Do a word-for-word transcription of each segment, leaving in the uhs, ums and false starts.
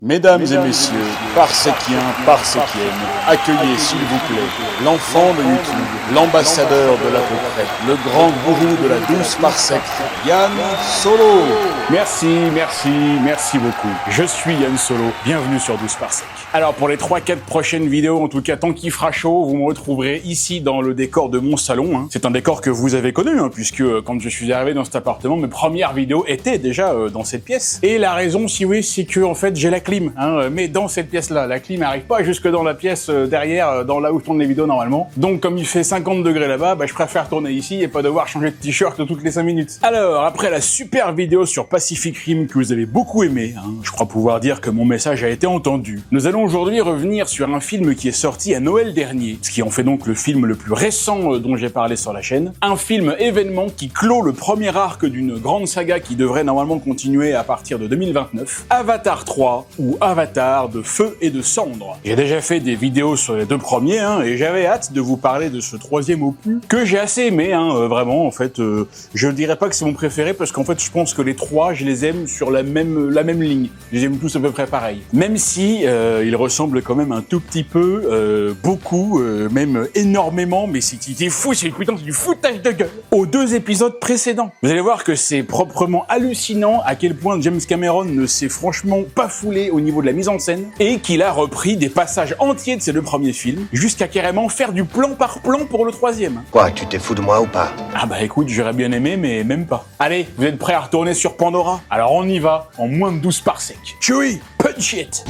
Mesdames et messieurs, parsekiens, parsekiennes, accueillez s'il vous plaît l'enfant de YouTube, l'ambassadeur de l'à peu près, le grand gourou de la douce parsec, Yann Solo. Merci, merci, merci beaucoup. Je suis Yann Solo, bienvenue sur douze parsec. Alors pour les trois quatre prochaines vidéos, en tout cas tant qu'il fera chaud, vous me retrouverez ici dans le décor de mon salon. Hein. C'est un décor que vous avez connu, hein, puisque quand je suis arrivé dans cet appartement, mes premières vidéos étaient déjà euh, dans cette pièce. Et la raison, si oui, c'est que en fait j'ai la clim, hein, mais dans cette pièce-là, la clim n'arrive pas jusque dans la pièce euh, derrière, euh, dans là où je tourne les vidéos normalement. Donc comme il fait cinquante degrés là-bas, bah, je préfère tourner ici et pas devoir changer de t-shirt toutes les cinq minutes. Alors après la super vidéo sur Pacific Rim que vous avez beaucoup aimé, hein, je crois pouvoir dire que mon message a été entendu. Nous allons aujourd'hui revenir sur un film qui est sorti à Noël dernier, ce qui en fait donc le film le plus récent euh, dont j'ai parlé sur la chaîne. Un film événement qui clôt le premier arc d'une grande saga qui devrait normalement continuer à partir de deux mille vingt-neuf, Avatar trois ou Avatar de feu et de cendres. J'ai déjà fait des vidéos sur les deux premiers hein, et j'avais hâte de vous parler de ce troisième opus que j'ai assez aimé, hein, euh, vraiment en fait. Euh, je ne dirais pas que c'est mon préféré parce qu'en fait je pense que les trois je les aime sur la même, la même ligne. Je les aime tous à peu près pareil. Même si euh, ils ressemblent quand même un tout petit peu, euh, beaucoup, euh, même énormément, mais c'est fou, c'est putain, c'est du foutage de gueule, aux deux épisodes précédents. Vous allez voir que c'est proprement hallucinant à quel point James Cameron ne s'est franchement pas foulé au niveau de la mise en scène et qu'il a repris des passages entiers de ces deux premiers films jusqu'à carrément faire du plan par plan pour le troisième. Quoi, tu t'es fou de moi ou pas? Ah bah écoute, j'aurais bien aimé, mais même pas. Allez, vous êtes prêts à retourner sur Pandora? Alors on y va, en moins de douze parsecs. Chewie, punch it!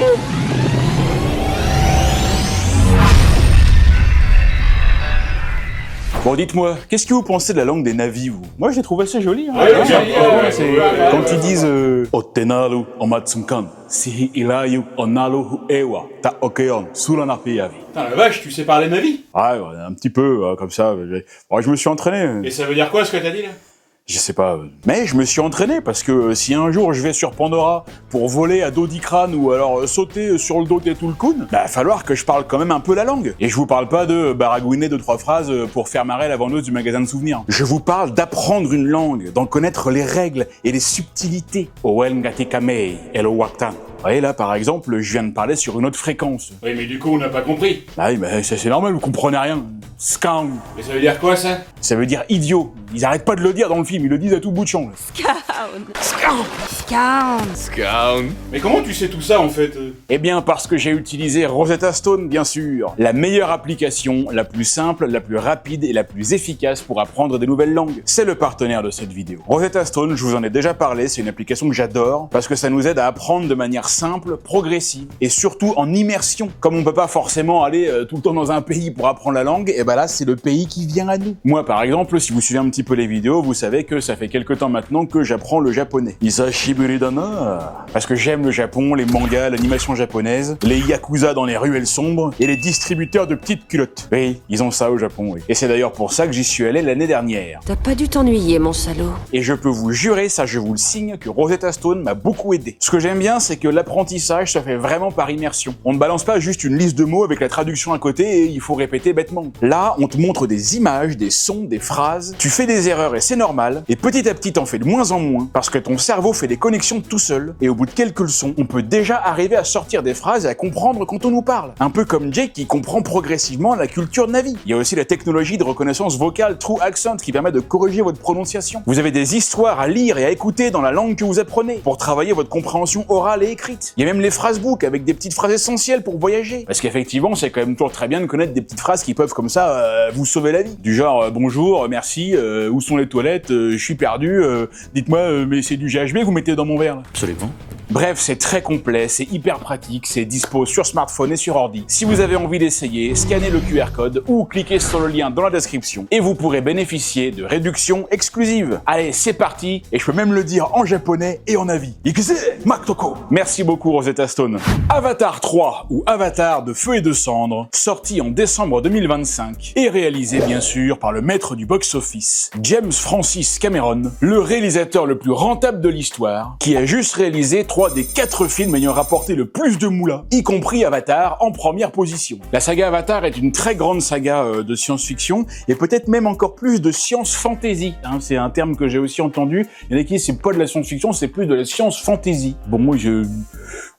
Bon, dites-moi, qu'est-ce que vous pensez de la langue des navis, vous? Moi, je l'ai trouvé assez jolie. Hein. Ouais, ouais, ouais, ouais, ouais, quand ils disent euh, Otenalu omatsunkan, si ilayu onalu ewa ta okeon sulanapiyavi. Putain la vache, tu sais parler navi? Ouais, ouais, un petit peu, euh, comme ça. Bon, je me suis entraîné. Et ça veut dire quoi ce que t'as dit là? Je sais pas, mais je me suis entraîné parce que euh, si un jour je vais sur Pandora pour voler à Dodicrane ou alors euh, sauter sur le dos de Tulkun, bah va falloir que je parle quand même un peu la langue. Et je vous parle pas de baragouiner deux trois phrases pour faire marrer la vendeuse du magasin de souvenirs. Je vous parle d'apprendre une langue, d'en connaître les règles et les subtilités. Owen Gatikamei, Hello Waktan. Vous voyez là, par exemple, je viens de parler sur une autre fréquence. Oui, mais du coup, on n'a pas compris. Ah oui, mais c'est normal, vous comprenez rien. Skang. Mais ça veut dire quoi, ça? Ça veut dire idiot. Ils arrêtent pas de le dire dans le film, ils le disent à tout bout de champ. Scound. Scound. Scound. Scound. Mais comment tu sais tout ça, en fait? Eh bien, parce que j'ai utilisé Rosetta Stone, bien sûr. La meilleure application, la plus simple, la plus rapide et la plus efficace pour apprendre des nouvelles langues. C'est le partenaire de cette vidéo. Rosetta Stone, je vous en ai déjà parlé, c'est une application que j'adore parce que ça nous aide à apprendre de manière simple, progressive et surtout en immersion. Comme on peut pas forcément aller euh, tout le temps dans un pays pour apprendre la langue, et ben là c'est le pays qui vient à nous. Moi par exemple, si vous suivez un petit peu les vidéos, vous savez que ça fait quelques temps maintenant que j'apprends le japonais. Isashi buridana. Parce que j'aime le Japon, les mangas, l'animation japonaise, les yakuza dans les ruelles sombres et les distributeurs de petites culottes. Oui, ils ont ça au Japon, oui. Et c'est d'ailleurs pour ça que j'y suis allé l'année dernière. T'as pas dû t'ennuyer, mon salaud. Et je peux vous jurer, ça je vous le signe, que Rosetta Stone m'a beaucoup aidé. Ce que j'aime bien, c'est que l'apprentissage ça fait vraiment par immersion. On ne balance pas juste une liste de mots avec la traduction à côté et il faut répéter bêtement. Là, on te montre des images, des sons, des phrases, tu fais des erreurs et c'est normal, et petit à petit t'en fais de moins en moins, parce que ton cerveau fait des connexions tout seul, et au bout de quelques leçons, on peut déjà arriver à sortir des phrases et à comprendre quand on nous parle. Un peu comme Jake qui comprend progressivement la culture Navi. Il y a aussi la technologie de reconnaissance vocale True Accent qui permet de corriger votre prononciation. Vous avez des histoires à lire et à écouter dans la langue que vous apprenez, pour travailler votre compréhension orale et écrite. Il y a même les phrasebooks avec des petites phrases essentielles pour voyager. Parce qu'effectivement, c'est quand même toujours très bien de connaître des petites phrases qui peuvent comme ça euh, vous sauver la vie. Du genre euh, bonjour, merci, euh, où sont les toilettes, euh, je suis perdu, euh, dites-moi euh, mais c'est du G H B que vous mettez dans mon verre là. Absolument. Bref, c'est très complet, c'est hyper pratique, c'est dispo sur smartphone et sur ordi. Si vous avez envie d'essayer, scannez le Q R code ou cliquez sur le lien dans la description et vous pourrez bénéficier de réductions exclusives. Allez, c'est parti, et je peux même le dire en japonais et en avis. Ikuse Maktoko. Merci beaucoup Rosetta Stone. Avatar trois ou Avatar de feu et de cendres, sorti en décembre deux mille vingt-cinq et réalisé bien sûr par le maître du box-office, James Francis Cameron, le réalisateur le plus rentable de l'histoire, qui a juste réalisé trois des quatre films ayant rapporté le plus de moula, y compris Avatar en première position. La saga Avatar est une très grande saga euh, de science-fiction et peut-être même encore plus de science-fantasy. Hein, c'est un terme que j'ai aussi entendu. Il y en a qui disent c'est pas de la science-fiction, c'est plus de la science-fantasy. Bon, moi je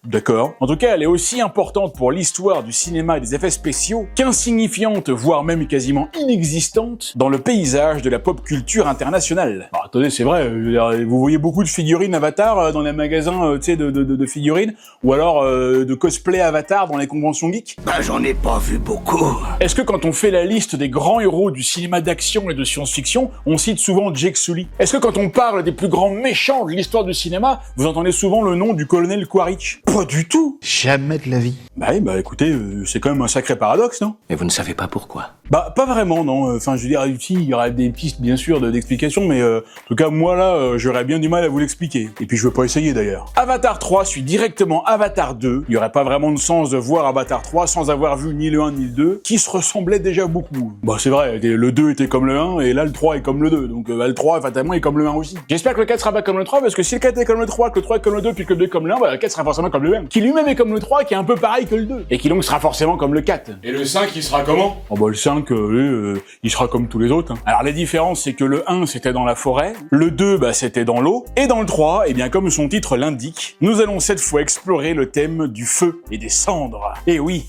D'accord. En tout cas, elle est aussi importante pour l'histoire du cinéma et des effets spéciaux qu'insignifiante, voire même quasiment inexistante, dans le paysage de la pop culture internationale. Alors, attendez, c'est vrai, vous voyez beaucoup de figurines Avatar dans les magasins, tu sais, de, de, de figurines, ou alors euh, de cosplay Avatar dans les conventions geeks? Bah j'en ai pas vu beaucoup. Est-ce que quand on fait la liste des grands héros du cinéma d'action et de science-fiction, on cite souvent Jake Sully? Est-ce que quand on parle des plus grands méchants de l'histoire du cinéma, vous entendez souvent le nom du colonel Quaritch? Pas du tout. Jamais de la vie. Bah oui, bah écoutez, euh, c'est quand même un sacré paradoxe, non? Et vous ne savez pas pourquoi? Bah pas vraiment, non. Enfin, je veux dire, ici, il y aurait des pistes, bien sûr, d'explication, mais euh, en tout cas, moi là, euh, j'aurais bien du mal à vous l'expliquer. Et puis je veux pas essayer d'ailleurs. Avatar trois suit directement Avatar deux. Il y aurait pas vraiment de sens de voir Avatar trois sans avoir vu ni le un ni le deux, qui se ressemblaient déjà beaucoup. Bah c'est vrai, le deux était comme le un, et là le trois est comme le deux, donc euh, le trois, fatalement, est comme le un aussi. J'espère que le quatre sera pas comme le trois, parce que si le quatre est comme le trois, que le trois est comme le deux, puis que le deux est comme le un, bah le quatre sera forcément comme le un. Qui lui-même est comme le trois, qui est un peu pareil que le deux. Et qui donc sera forcément comme le quatre. Et le cinq, il sera comment? Oh bah le cinq, euh, euh, il sera comme tous les autres. Hein. Alors la différence, c'est que le un, c'était dans la forêt, le deux, bah c'était dans l'eau, et dans le trois, eh bien comme son titre l'indique, nous allons cette fois explorer le thème du feu et des cendres. Et oui,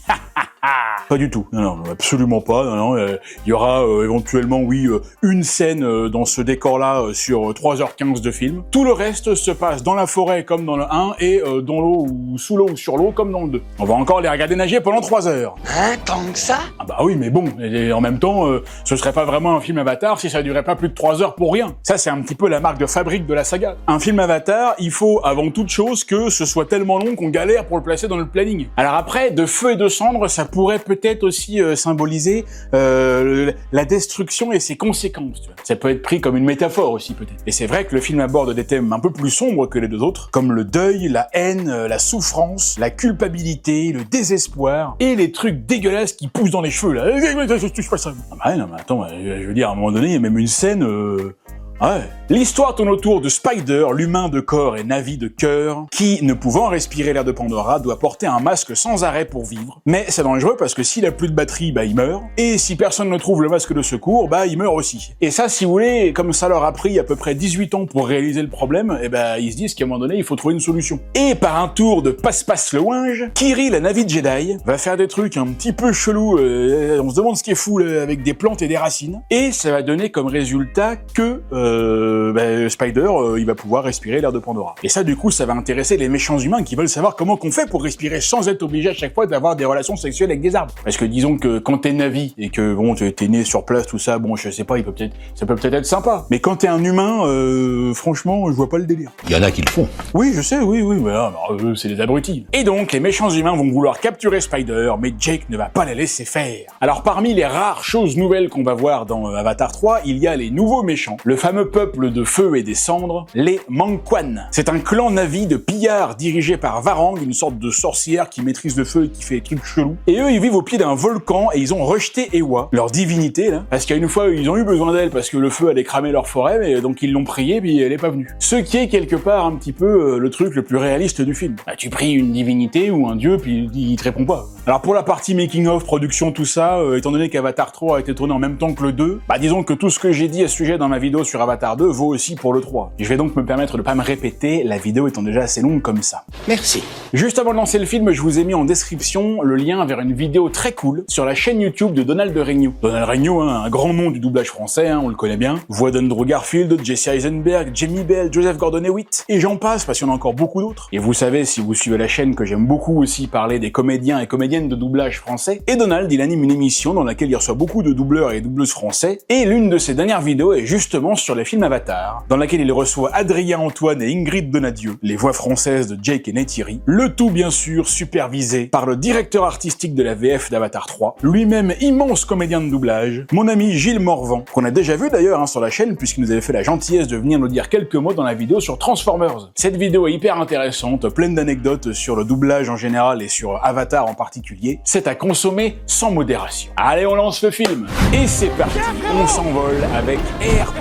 pas du tout. Non, non, absolument pas. Non, non, euh, il y aura euh, éventuellement, oui, euh, une scène euh, dans ce décor-là euh, sur trois heures quinze de film. Tout le reste se passe dans la forêt comme dans le un et euh, dans l'eau ou sous l'eau ou sur l'eau comme dans le deux. On va encore les regarder nager pendant trois heures. Hein, tant que ça? Ah bah oui, mais bon, et en même temps, euh, ce serait pas vraiment un film Avatar si ça durait pas plus de trois heures pour rien. Ça, c'est un petit peu la marque de fabrique de la saga. Un film Avatar, il faut avant toute chose que ce soit tellement long qu'on galère pour le placer dans le planning. Alors après, de feu et de cendres, ça pourrait peut-être aussi euh, symboliser euh, la destruction et ses conséquences. Tu vois. Ça peut être pris comme une métaphore aussi peut-être. Et c'est vrai que le film aborde des thèmes un peu plus sombres que les deux autres, comme le deuil, la haine, la souffrance, la culpabilité, le désespoir et les trucs dégueulasses qui poussent dans les cheveux là. Je touche pas ça. Ah bah non mais attends, je veux dire à un moment donné, il y a même une scène. Euh... Ouais. L'histoire tourne autour de Spider, l'humain de corps et Navi de cœur, qui, ne pouvant respirer l'air de Pandora, doit porter un masque sans arrêt pour vivre. Mais c'est dangereux parce que s'il a plus de batterie, bah il meurt. Et si personne ne trouve le masque de secours, bah il meurt aussi. Et ça, si vous voulez, comme ça leur a pris à peu près dix-huit ans pour réaliser le problème, et bah ils se disent qu'à un moment donné, il faut trouver une solution. Et par un tour de passe-passe le ouinge, Kiri, la Navi de Jedi, va faire des trucs un petit peu chelous, euh, on se demande ce qui est fou là, avec des plantes et des racines. Et ça va donner comme résultat que... Euh, Euh, bah, Spider, euh, il va pouvoir respirer l'air de Pandora. Et ça, du coup, ça va intéresser les méchants humains qui veulent savoir comment qu'on fait pour respirer sans être obligé à chaque fois d'avoir des relations sexuelles avec des arbres. Parce que disons que quand t'es Navi et que bon, t'es né sur place, tout ça, bon, je sais pas, il peut peut-être, ça peut peut-être être sympa. Mais quand t'es un humain, euh, franchement, je vois pas le délire. Il y en a qui le font. Oui, je sais, oui, oui, mais là, euh, c'est des abrutis. Et donc, les méchants humains vont vouloir capturer Spider, mais Jake ne va pas les laisser faire. Alors, parmi les rares choses nouvelles qu'on va voir dans euh, Avatar trois, il y a les nouveaux méchants, le fameux peuple de feu et des cendres, les Mangquan. C'est un clan Navi de pillards dirigé par Varang, une sorte de sorcière qui maîtrise le feu et qui fait des trucs chelous. Et eux, ils vivent au pied d'un volcan et ils ont rejeté Ewa, leur divinité, là, parce qu'à une fois, ils ont eu besoin d'elle parce que le feu allait cramer leur forêt, mais donc ils l'ont priée puis elle est pas venue. Ce qui est quelque part un petit peu euh, le truc le plus réaliste du film. Bah, tu pries une divinité ou un dieu puis il te répond pas. Alors pour la partie making-of, production, tout ça, euh, étant donné qu'Avatar trois a été tourné en même temps que le deux, bah disons que tout ce que j'ai dit à ce sujet dans ma vidéo sur Avatar deux vaut aussi pour le trois. Je vais donc me permettre de pas me répéter, la vidéo étant déjà assez longue comme ça. Merci. Juste avant de lancer le film, je vous ai mis en description le lien vers une vidéo très cool sur la chaîne YouTube de Donald Renew. Donald Renew, hein, un grand nom du doublage français, hein, on le connaît bien. Voix d'Andrew Garfield, Jesse Eisenberg, Jamie Bell, Joseph Gordon-Levitt, et j'en passe parce qu'il y en a encore beaucoup d'autres. Et vous savez, si vous suivez la chaîne, que j'aime beaucoup aussi parler des comédiens et comédiennes de doublage français. Et Donald, il anime une émission dans laquelle il reçoit beaucoup de doubleurs et doubleuses français. Et l'une de ses dernières vidéos est justement sur les films Avatar, dans laquelle il reçoit Adrien Antoine et Ingrid Donadieu, les voix françaises de Jake et Neytiri, le tout bien sûr supervisé par le directeur artistique de la V F d'Avatar trois, lui-même immense comédien de doublage, mon ami Gilles Morvan, qu'on a déjà vu d'ailleurs hein, sur la chaîne puisqu'il nous avait fait la gentillesse de venir nous dire quelques mots dans la vidéo sur Transformers. Cette vidéo est hyper intéressante, pleine d'anecdotes sur le doublage en général et sur Avatar en particulier, c'est à consommer sans modération. Allez, on lance le film, et c'est parti, on s'envole avec Air Pandora.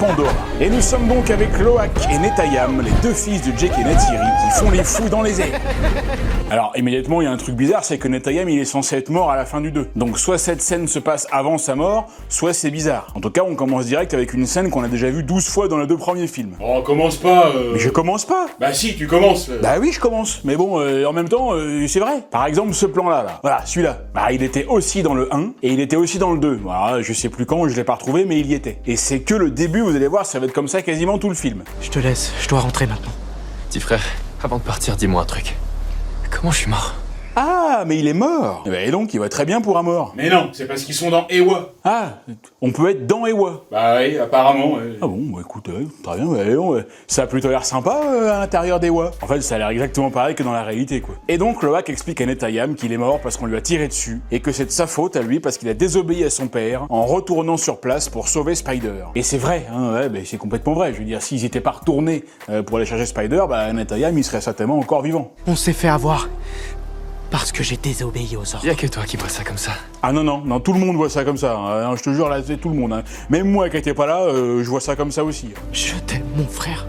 Et nous sommes donc avec Loak et Netayam, les deux fils de Jake et Neytiri, qui font les fous dans les airs. Alors, immédiatement, il y a un truc bizarre, c'est que Netayam, il est censé être mort à la fin du deux. Donc, soit cette scène se passe avant sa mort, soit c'est bizarre. En tout cas, on commence direct avec une scène qu'on a déjà vue douze fois dans les deux premiers films. Oh, commence pas euh... Mais je commence pas. Bah si, tu commences euh... Bah oui, je commence. Mais bon, euh, en même temps, euh, c'est vrai. Par exemple, ce plan-là, là. Voilà, celui-là. Bah, il était aussi dans le un, et il était aussi dans le deux. Voilà, je sais plus quand, je l'ai pas retrouvé, mais il y était. Et c'est que le début, vous allez voir, ça va être comme ça quasiment tout le film. Je te laisse, je dois rentrer maintenant. Petit frère, avant de partir, dis-moi un truc. Comment je suis mort? Ah, mais il est mort. Eh ben, et donc, il va très bien pour un mort. Mais non, c'est parce qu'ils sont dans Ewa. Ah, on peut être dans Ewa. Bah oui, apparemment. Ouais. Ah bon, bah écoute, euh, très bien, bah, allons, euh, ça a plutôt l'air sympa euh, à l'intérieur d'Ewa. En fait, ça a l'air exactement pareil que dans la réalité, quoi. Et donc, Loak explique à Netayam qu'il est mort parce qu'on lui a tiré dessus, et que c'est de sa faute à lui parce qu'il a désobéi à son père en retournant sur place pour sauver Spider. Et c'est vrai, hein, ouais, bah, c'est complètement vrai. Je veux dire, s'ils étaient pas retournés euh, pour aller chercher Spider, bah Netayam, il serait certainement encore vivant. On s'est fait avoir. Parce que j'ai désobéi aux ordres. Y'a que toi qui vois ça comme ça. Ah non, non, non, tout le monde voit ça comme ça. Hein, je te jure, là, c'est tout le monde. Hein. Même moi qui étais pas là, euh, je vois ça comme ça aussi. Je t'aime, mon frère.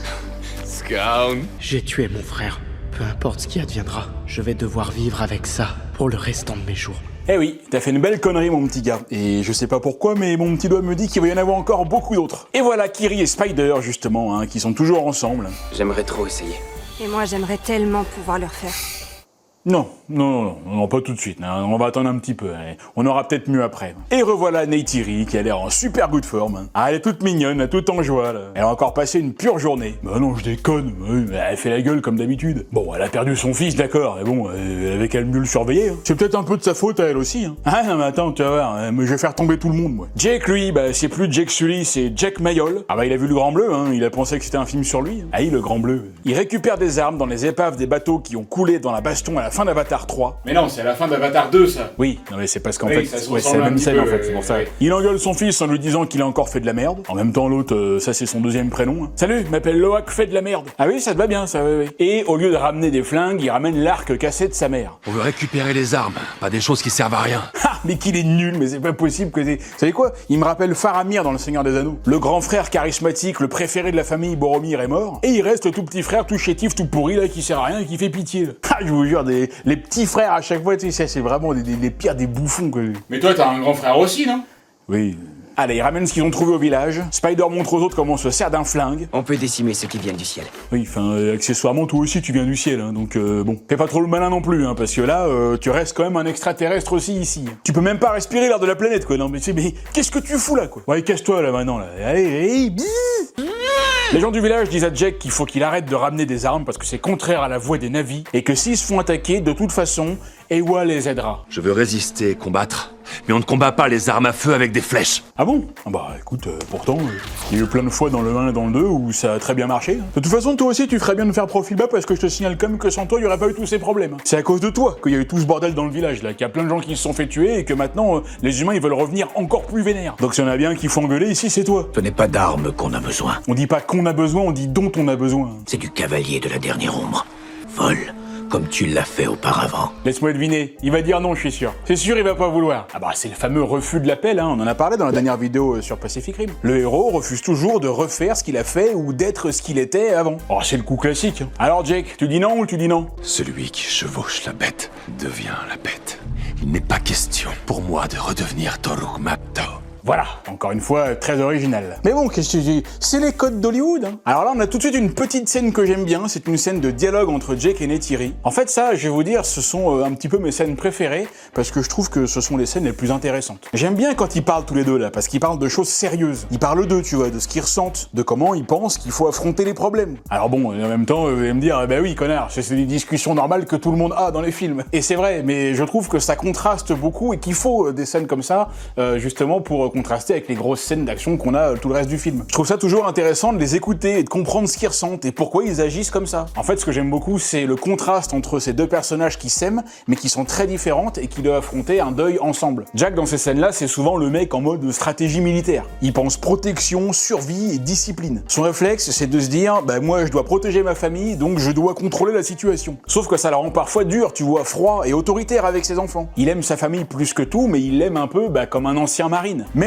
Scout. J'ai tué mon frère. Peu importe ce qui adviendra, je vais devoir vivre avec ça pour le restant de mes jours. Eh oui, t'as fait une belle connerie, mon petit gars. Et je sais pas pourquoi, mais mon petit doigt me dit qu'il va y en avoir encore beaucoup d'autres. Et voilà Kiri et Spider, justement, hein, qui sont toujours ensemble. J'aimerais trop essayer. Et moi, j'aimerais tellement pouvoir le refaire. Non, non, non, non, pas tout de suite, hein. On va attendre un petit peu, hein. On aura peut-être mieux après. Et revoilà Neytiri, qui a l'air en super good forme. Ah, elle est toute mignonne, toute en joie, là. Elle a encore passé une pure journée. Bah non, je déconne, elle fait la gueule comme d'habitude. Bon, elle a perdu son fils, d'accord, mais bon, elle avait qu'à mieux le surveiller. Hein. C'est peut-être un peu de sa faute à elle aussi. Hein. Ah non, mais attends, tu vas voir, hein, je vais faire tomber tout le monde, moi. Jake, lui, bah c'est plus Jake Sully, c'est Jack Mayol. Ah bah il a vu le Grand Bleu, hein, il a pensé que c'était un film sur lui. Ah oui, le Grand Bleu. Il récupère des armes dans les épaves des bateaux qui ont coulé dans la baston à la fin d'Avatar trois. Mais non, c'est à la fin d'Avatar deux, ça. Oui, non mais c'est parce qu'en oui, fait, ça ouais, c'est la même scène peu, en fait, c'est pour ça. Ouais. Il engueule son fils en lui disant qu'il a encore fait de la merde. En même temps, l'autre, euh, ça c'est son deuxième prénom. Hein. Salut, je m'appelle Loak, fait de la merde. Ah oui, ça te va bien, ça, oui, oui. Et au lieu de ramener des flingues, il ramène l'arc cassé de sa mère. On veut récupérer les armes, pas des choses qui servent à rien. Ha, mais qu'il est nul, mais c'est pas possible que c'est... Vous savez quoi? Il me rappelle Faramir dans Le Seigneur des Anneaux. Le grand frère charismatique, le préféré de la famille Boromir est mort, et il reste le tout petit frère tout chétif, tout pourri, là, qui sert à rien et qui fait pitié. Là. Ah, je vous jure, des... les petits frères à chaque fois, tu sais, c'est vraiment des, des, les pires des bouffons que... Mais toi, t'as un grand frère aussi, non? Oui. Allez, ils ramènent ce qu'ils ont trouvé au village. Spider montre aux autres comment on se sert d'un flingue. On peut décimer ceux qui viennent du ciel. Oui, enfin, euh, accessoirement, toi aussi, tu viens du ciel, hein, donc euh, bon. Fais pas trop le malin non plus, hein, parce que là, euh, tu restes quand même un extraterrestre aussi ici. Tu peux même pas respirer l'air de la planète, quoi. Non, mais, mais qu'est-ce que tu fous là, quoi? Ouais, casse-toi là maintenant, là. Allez, allez, bzzz. Les gens du village disent à Jack qu'il faut qu'il arrête de ramener des armes parce que c'est contraire à la voie des navis et que s'ils se font attaquer, de toute façon, Ewa les aidera. Je veux résister, combattre, mais on ne combat pas les armes à feu avec des flèches. Ah bon? Ah bah écoute, euh, pourtant, euh, il y a eu plein de fois dans le un et dans le deux où ça a très bien marché. Hein. De toute façon, toi aussi, tu ferais bien de faire profil bas parce que je te signale quand même que sans toi, il y aurait pas eu tous ces problèmes. C'est à cause de toi qu'il y a eu tout ce bordel dans le village, là, qu'il y a plein de gens qui se sont fait tuer et que maintenant, euh, les humains, ils veulent revenir encore plus vénères. Donc s'il y en a bien qu'il faut engueuler ici, c'est toi. Ce n'est pas d'armes qu'on a besoin. On dit pas qu'on a besoin, on dit dont on a besoin. C'est du cavalier de la dernière ombre. Vole, comme tu l'as fait auparavant. Laisse-moi deviner, il va dire non, je suis sûr. C'est sûr, il va pas vouloir. Ah bah c'est le fameux refus de l'appel, hein. On en a parlé dans la dernière vidéo sur Pacific Rim. Le héros refuse toujours de refaire ce qu'il a fait ou d'être ce qu'il était avant. Oh, c'est le coup classique. Alors Jake, tu dis non ou tu dis non? Celui qui chevauche la bête devient la bête. Il n'est pas question pour moi de redevenir Toruk Mapto. Voilà, encore une fois, très original. Mais bon, qu'est-ce que je dis? C'est les codes d'Hollywood. Hein. Alors là, on a tout de suite une petite scène que j'aime bien, c'est une scène de dialogue entre Jake et Neytiri. En fait, ça, je vais vous dire, ce sont euh, un petit peu mes scènes préférées, parce que je trouve que ce sont les scènes les plus intéressantes. J'aime bien quand ils parlent tous les deux, là, parce qu'ils parlent de choses sérieuses. Ils parlent d'eux, tu vois, de ce qu'ils ressentent, de comment ils pensent qu'il faut affronter les problèmes. Alors bon, en même temps, vous allez me dire, bah oui, connard, c'est des discussions normales que tout le monde a dans les films. Et c'est vrai, mais je trouve que ça contraste beaucoup et qu'il faut euh, des scènes comme ça, euh, justement, pour euh, contraster avec les grosses scènes d'action qu'on a tout le reste du film. Je trouve ça toujours intéressant de les écouter et de comprendre ce qu'ils ressentent et pourquoi ils agissent comme ça. En fait, ce que j'aime beaucoup, c'est le contraste entre ces deux personnages qui s'aiment, mais qui sont très différentes et qui doivent affronter un deuil ensemble. Jack, dans ces scènes-là, c'est souvent le mec en mode stratégie militaire. Il pense protection, survie et discipline. Son réflexe, c'est de se dire, bah moi, je dois protéger ma famille, donc je dois contrôler la situation. Sauf que ça la rend parfois dur, tu vois, froid et autoritaire avec ses enfants. Il aime sa famille plus que tout, mais il l'aime un peu bah, comme un ancien marine. Même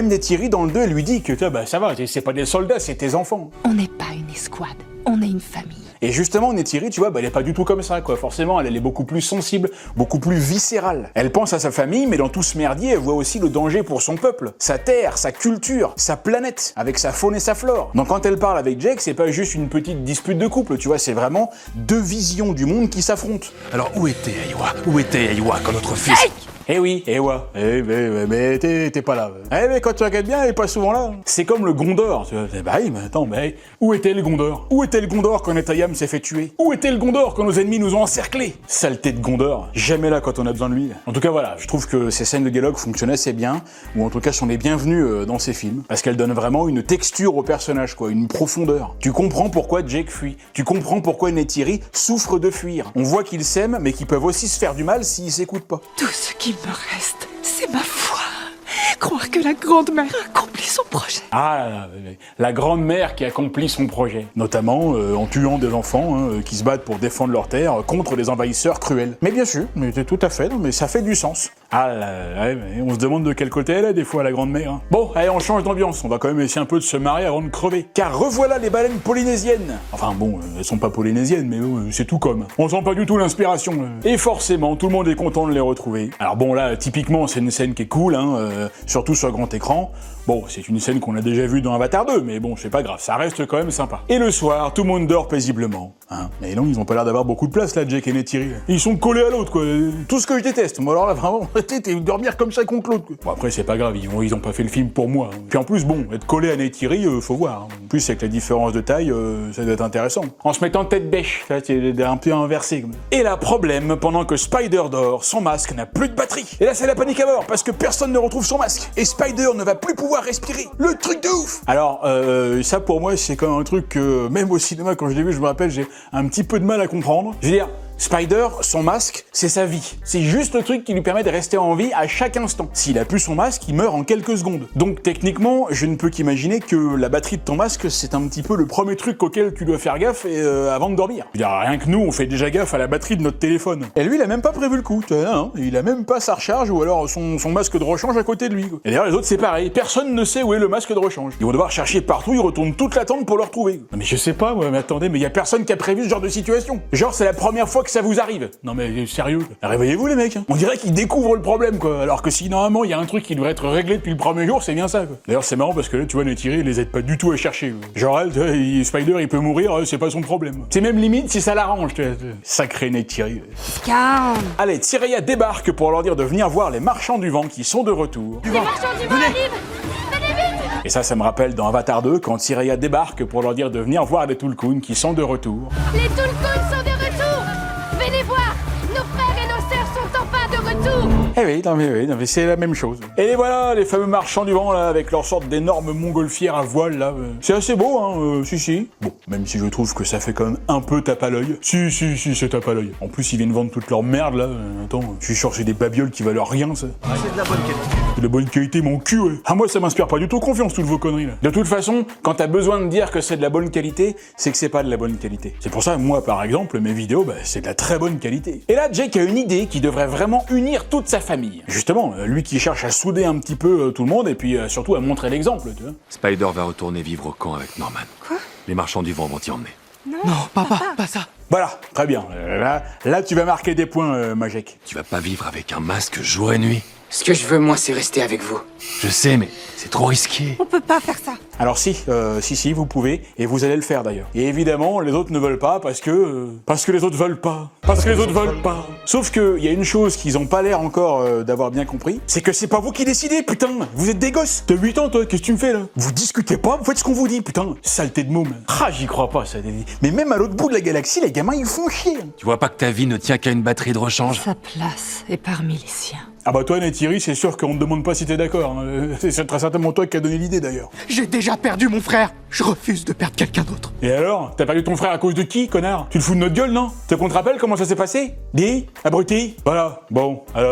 même Neytiri dans le deux, elle lui dit que bah ça va, c'est pas des soldats, c'est tes enfants. On n'est pas une escouade, on est une famille. Et justement, Neytiri, tu vois, bah, elle est pas du tout comme ça, quoi. Forcément, elle, elle est beaucoup plus sensible, beaucoup plus viscérale. Elle pense à sa famille, mais dans tout ce merdier, elle voit aussi le danger pour son peuple, sa terre, sa culture, sa planète, avec sa faune et sa flore. Donc quand elle parle avec Jake, c'est pas juste une petite dispute de couple, tu vois, c'est vraiment deux visions du monde qui s'affrontent. Alors où était Eywa? Où était Eywa quand notre fils... Jake! Eh oui, eh ouais, eh, mais, mais, mais t'es, t'es pas là. Eh mais quand tu regardes bien, elle est pas souvent là. C'est comme le Gondor, tu vois. Eh bah oui, mais attends, mais où était le Gondor? Où était le Gondor quand Netayam s'est fait tuer? Où était le Gondor quand nos ennemis nous ont encerclés? Saleté de Gondor, jamais là quand on a besoin de lui. En tout cas voilà, je trouve que ces scènes de dialogue fonctionnent assez bien, ou en tout cas sont les bienvenues euh, dans ces films, parce qu'elles donnent vraiment une texture au personnage, quoi, une profondeur. Tu comprends pourquoi Jake fuit, tu comprends pourquoi Neytiri souffre de fuir. On voit qu'ils s'aiment, mais qu'ils peuvent aussi se faire du mal s'ils s'écoutent pas. Tout ce qui me reste, c'est ma foi. Croire que la Grande-Mère accomplit son projet. Ah, la, la Grande-Mère qui accomplit son projet. Notamment euh, en tuant des enfants hein, qui se battent pour défendre leur terre contre des envahisseurs cruels. Mais bien sûr, mais tout à fait, non, mais ça fait du sens. Ah, là, ouais, mais on se demande de quel côté elle est des fois, la Grande-Mère. Hein. Bon, allez, on change d'ambiance. On va quand même essayer un peu de se marrer avant de crever. Car revoilà les baleines polynésiennes. Enfin bon, elles sont pas polynésiennes, mais euh, c'est tout comme. On sent pas du tout l'inspiration. Euh. Et forcément, tout le monde est content de les retrouver. Alors bon, là, typiquement, c'est une scène qui est cool, hein, euh, surtout sur grand écran. Bon, c'est une scène qu'on a déjà vue dans Avatar deux, mais bon, c'est pas grave, ça reste quand même sympa. Et le soir, tout le monde dort paisiblement. Hein. Mais non, ils ont pas l'air d'avoir beaucoup de place là, Jake et Neytiri. Ils sont collés à l'autre, quoi. Tout ce que je déteste. Moi, alors là, vraiment, t'es dormir comme ça contre l'autre. Bon, après, c'est pas grave, ils ont, ils ont pas fait le film pour moi. Hein. Puis en plus, bon, être collé à Neytiri, euh, faut voir. Hein. En plus, avec la différence de taille, euh, ça doit être intéressant. En se mettant tête bêche, ça, c'est un peu inversé. Comme ça. Et là, problème, pendant que Spider dort, son masque n'a plus de batterie. Et là, c'est la panique à mort, parce que personne ne retrouve son masque. Et Spider ne va plus pouvoir respirer. Le truc de ouf. Alors, euh, ça pour moi, c'est quand même un truc que, même au cinéma, quand je l'ai vu, je me rappelle, j'ai un petit peu de mal à comprendre. Je veux dire, Spider, son masque, c'est sa vie. C'est juste le truc qui lui permet de rester en vie à chaque instant. S'il a plus son masque, il meurt en quelques secondes. Donc techniquement, je ne peux qu'imaginer que la batterie de ton masque, c'est un petit peu le premier truc auquel tu dois faire gaffe et, euh, avant de dormir. Je veux dire, rien que nous, on fait déjà gaffe à la batterie de notre téléphone. Et lui, il a même pas prévu le coup. Non, non, il a même pas sa recharge ou alors son, son masque de rechange à côté de lui. Quoi. Et d'ailleurs, les autres, c'est pareil. Personne ne sait où est le masque de rechange. Ils vont devoir chercher partout, ils retournent toute la tente pour le retrouver. Non mais je sais pas, ouais, mais attendez, mais il y a personne qui a prévu ce genre de situation. Genre, c'est la première fois que ça vous arrive. Non mais sérieux, réveillez-vous les mecs. Hein. On dirait qu'ils découvrent le problème quoi. Alors que si normalement il y a un truc qui devrait être réglé depuis le premier jour, c'est bien ça quoi. D'ailleurs c'est marrant parce que là tu vois Neytiri, il les aide pas du tout à chercher. Quoi. Genre elle, tu vois, il, Spider il peut mourir, c'est pas son problème. C'est même limite si ça l'arrange. Tu vois. Sacré Neytiri. Calme. Allez, Tsyreya débarque pour leur dire de venir voir les marchands du vent qui sont de retour. Les marchands du vent arrivent. Venez vite. Et ça, ça me rappelle dans Avatar deux quand Tsyreya débarque pour leur dire de venir voir les Tulkun qui sont de retour. Les Tulkun sont de retour. Venez voir. Nos frères et nos sœurs sont enfin de retour. Eh oui, non mais oui, non mais c'est la même chose. Et les voilà, les fameux marchands du vent là, avec leur sorte d'énormes montgolfières à voile là. C'est assez beau, hein, euh, si si. Bon, même si je trouve que ça fait quand même un peu tape à l'œil. Si si si, c'est tape à l'œil. En plus, ils viennent vendre toute leur merde là. Euh, attends, je suis sûr c'est des babioles qui valent rien ça. Ah, c'est de la bonne qualité. C'est de la bonne qualité, mon cul. Ouais. Ah moi, ça m'inspire pas du tout confiance toutes vos conneries là. De toute façon, quand t'as besoin de dire que c'est de la bonne qualité, c'est que c'est pas de la bonne qualité. C'est pour ça, moi par exemple, mes vidéos, bah, c'est de la très bonne qualité. Et là, Jake a une idée qui devrait vraiment unir toute sa famille. Justement, lui qui cherche à souder un petit peu euh, tout le monde et puis euh, surtout à montrer l'exemple, tu vois. Spider va retourner vivre au camp avec Norman. Quoi? Les marchands du vent vont t'y emmener. Non, Non, papa, papa. pas ça. Voilà, très bien. Euh, là, là, tu vas marquer des points, euh, ma Jake. Tu vas pas vivre avec un masque jour et nuit. Ce que je veux, moi, c'est rester avec vous. Je sais, mais c'est trop risqué. On peut pas faire ça. Alors si, euh, si, si, vous pouvez, et vous allez le faire d'ailleurs. Et évidemment, les autres ne veulent pas parce que... Euh, parce que les autres veulent pas. Parce que les autres veulent pas. Sauf que il y a une chose qu'ils ont pas l'air encore euh, d'avoir bien compris, c'est que c'est pas vous qui décidez, putain. Vous êtes des gosses. T'as huit ans, toi, qu'est-ce que tu me fais là? Vous discutez pas, vous faites ce qu'on vous dit, putain. Saleté de môme. Ah, j'y crois pas, ça. Mais même à l'autre bout de la galaxie, les gamins, ils font chier. Tu vois pas que ta vie ne tient qu'à une batterie de rechange? Sa place est parmi les siens. Ah bah toi, Neytiri, c'est sûr qu'on te demande pas si t'es d'accord. Hein. C'est très certainement toi qui as donné l'idée d'ailleurs. J'ai déjà perdu mon frère. Je refuse de perdre quelqu'un d'autre. Et alors? T'as perdu ton frère à cause de qui, connard? Tu te fous de notre gueule, non? Tu qu'on te rappelle comment ça s'est passé? Dis, abruti? Voilà, bon, alors,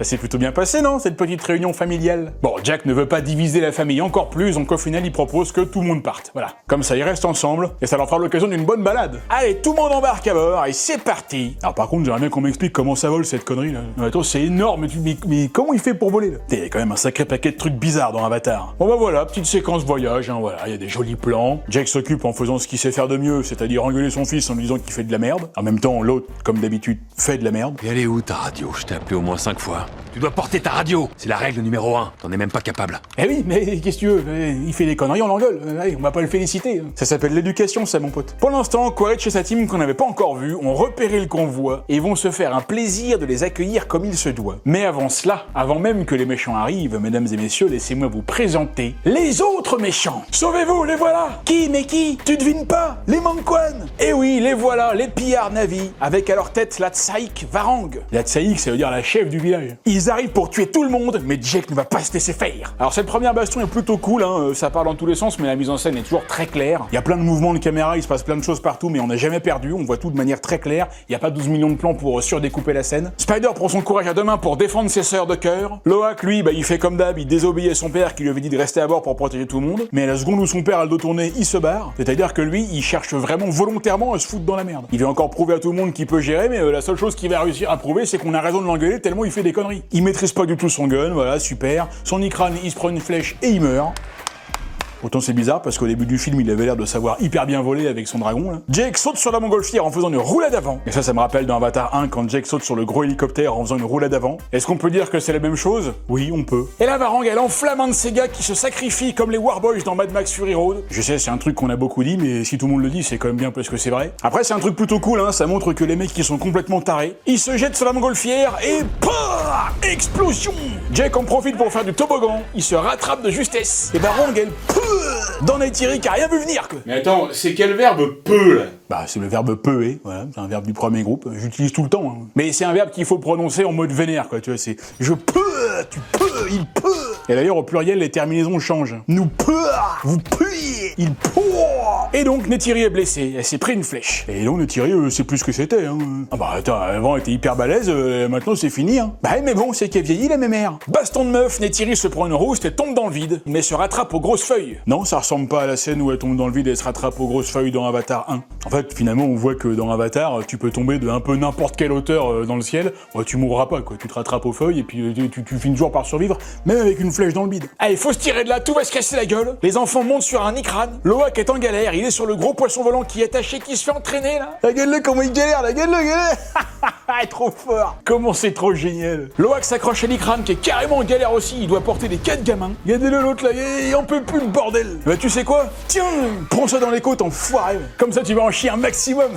Ça s'est plutôt bien passé, non, cette petite réunion familiale? Bon, Jack ne veut pas diviser la famille encore plus, donc au final, il propose que tout le monde parte. Voilà. Comme ça, ils restent ensemble, et ça leur fera l'occasion d'une bonne balade. Allez, tout le monde embarque à bord, et c'est parti. Alors par contre, j'aimerais bien qu'on m'explique comment ça vole, cette connerie, là. Non, attends, c'est énorme, mais, tu... mais, mais comment il fait pour voler, là? Il y a quand même un sacré paquet de trucs bizarres dans Avatar. Bon bah voilà, petite séquence voyage, hein, voilà, il y a des jolis plans. Jack s'occupe en faisant ce qu'il sait faire de mieux, c'est-à-dire engueuler son fils en lui disant qu'il fait de la merde. En même temps, l'autre, comme d'habitude, fait de la merde. Et elle est où ta radio? Je t'ai appelé au moins cinq fois. Tu dois porter ta radio. C'est la règle numéro un. T'en es même pas capable. Eh oui, mais qu'est-ce que tu veux? Il fait des conneries, on l'engueule. Allez, on va pas le féliciter. Ça s'appelle l'éducation, ça, mon pote. Pour l'instant, Quaritch et sa team qu'on n'avait pas encore vu ont repéré le convoi et vont se faire un plaisir de les accueillir comme il se doit. Mais avant cela, avant même que les méchants arrivent, mesdames et messieurs, laissez-moi vous présenter les autres méchants. Sauvez-vous, les voilà. Qui, mais qui? Tu devines pas? Les Manquan. Eh oui, les voilà, les pillards Na'vi, avec à leur tête la Tsaïk Varang. La Tsaïk, ça veut dire la chef du village. Ils arrivent pour tuer tout le monde, mais Jack ne va pas se laisser faire. Alors cette première baston est plutôt cool, hein, ça part dans tous les sens, mais la mise en scène est toujours très claire. Il y a plein de mouvements de caméra, il se passe plein de choses partout, mais on n'a jamais perdu, on voit tout de manière très claire. Il n'y a pas douze millions de plans pour surdécouper la scène. Spider prend son courage à deux mains pour défendre ses sœurs de cœur. Loak, lui, bah, il fait comme d'hab, il désobéit à son père qui lui avait dit de rester à bord pour protéger tout le monde. Mais à la seconde où son père a le dos tourné, il se barre. C'est-à-dire que lui, il cherche vraiment volontairement à se foutre dans la merde. Il veut encore prouver à tout le monde qu'il peut gérer, mais euh, la seule chose qu'il va réussir à prouver, c'est qu'on a raison de l'engueuler tellement il fait des conneries. Il maîtrise pas du tout son gun, voilà, super. Son Ikran, il se prend une flèche et il meurt. Autant c'est bizarre parce qu'au début du film, il avait l'air de savoir hyper bien voler avec son dragon, là. Jake saute sur la montgolfière en faisant une roulade avant. Et ça, ça me rappelle dans Avatar un quand Jake saute sur le gros hélicoptère en faisant une roulade avant. Est-ce qu'on peut dire que c'est la même chose? Oui, on peut. Et la Varang, elle enflamme un de ces gars qui se sacrifient comme les Warboys dans Mad Max Fury Road. Je sais, c'est un truc qu'on a beaucoup dit, mais si tout le monde le dit, c'est quand même bien parce que c'est vrai. Après, c'est un truc plutôt cool, hein. Ça montre que les mecs qui sont complètement tarés, ils se jettent sur la montgolfière et PAH! Explosion! Jake en profite pour faire du toboggan. Il se rattrape de justesse. Et Varang, elle dans Neytiri qui a rien vu venir, quoi. Mais attends, c'est quel verbe peu, là? Bah, c'est le verbe peu, voilà, c'est un verbe du premier groupe, j'utilise tout le temps, hein. Mais c'est un verbe qu'il faut prononcer en mode vénère, quoi, tu vois, c'est je peux, tu peux, il peut. Et d'ailleurs, au pluriel, les terminaisons changent. Nous peut, vous puiez, il peut. Et donc, Neytiri est blessée, elle s'est pris une flèche. Et donc, Neytiri, euh, c'est plus ce que c'était, hein. Ah bah, attends, avant, elle était hyper balèze, euh, maintenant, c'est fini, hein. Bah, mais bon, c'est qu'elle vieillit, la mémère. Baston de meuf, Neytiri se prend une rouste et tombe dans le vide, mais se rattrape aux grosses feuilles. Non, ça ressemble pas à la scène où elle tombe dans le vide et elle se rattrape aux grosses feuilles dans Avatar un. En fait, finalement, on voit que dans Avatar, tu peux tomber de un peu n'importe quelle hauteur euh, dans le ciel, ouais, tu mourras pas, quoi. Tu te rattrapes aux feuilles et puis euh, tu, tu finis toujours par survivre, même avec une flèche dans le bide. Allez, faut se tirer de là, tout va se casser la gueule. Les enfants montent sur un Ikran. Loak est en galère, il est sur le gros poisson volant qui est attaché, qui se fait entraîner, là. La gueule-le, comment il galère, la gueule-le, galère. Il est trop fort. Comment c'est trop génial. Loak s'accroche à l'Ikran qui est carrément en galère aussi, il doit porter les quatre gamins. Regardez-le l'autre là, il en peut plus le bordel. Bah tu sais quoi? Tiens, prends ça dans les côtes, enfoiré. Comme ça tu vas en chier un maximum.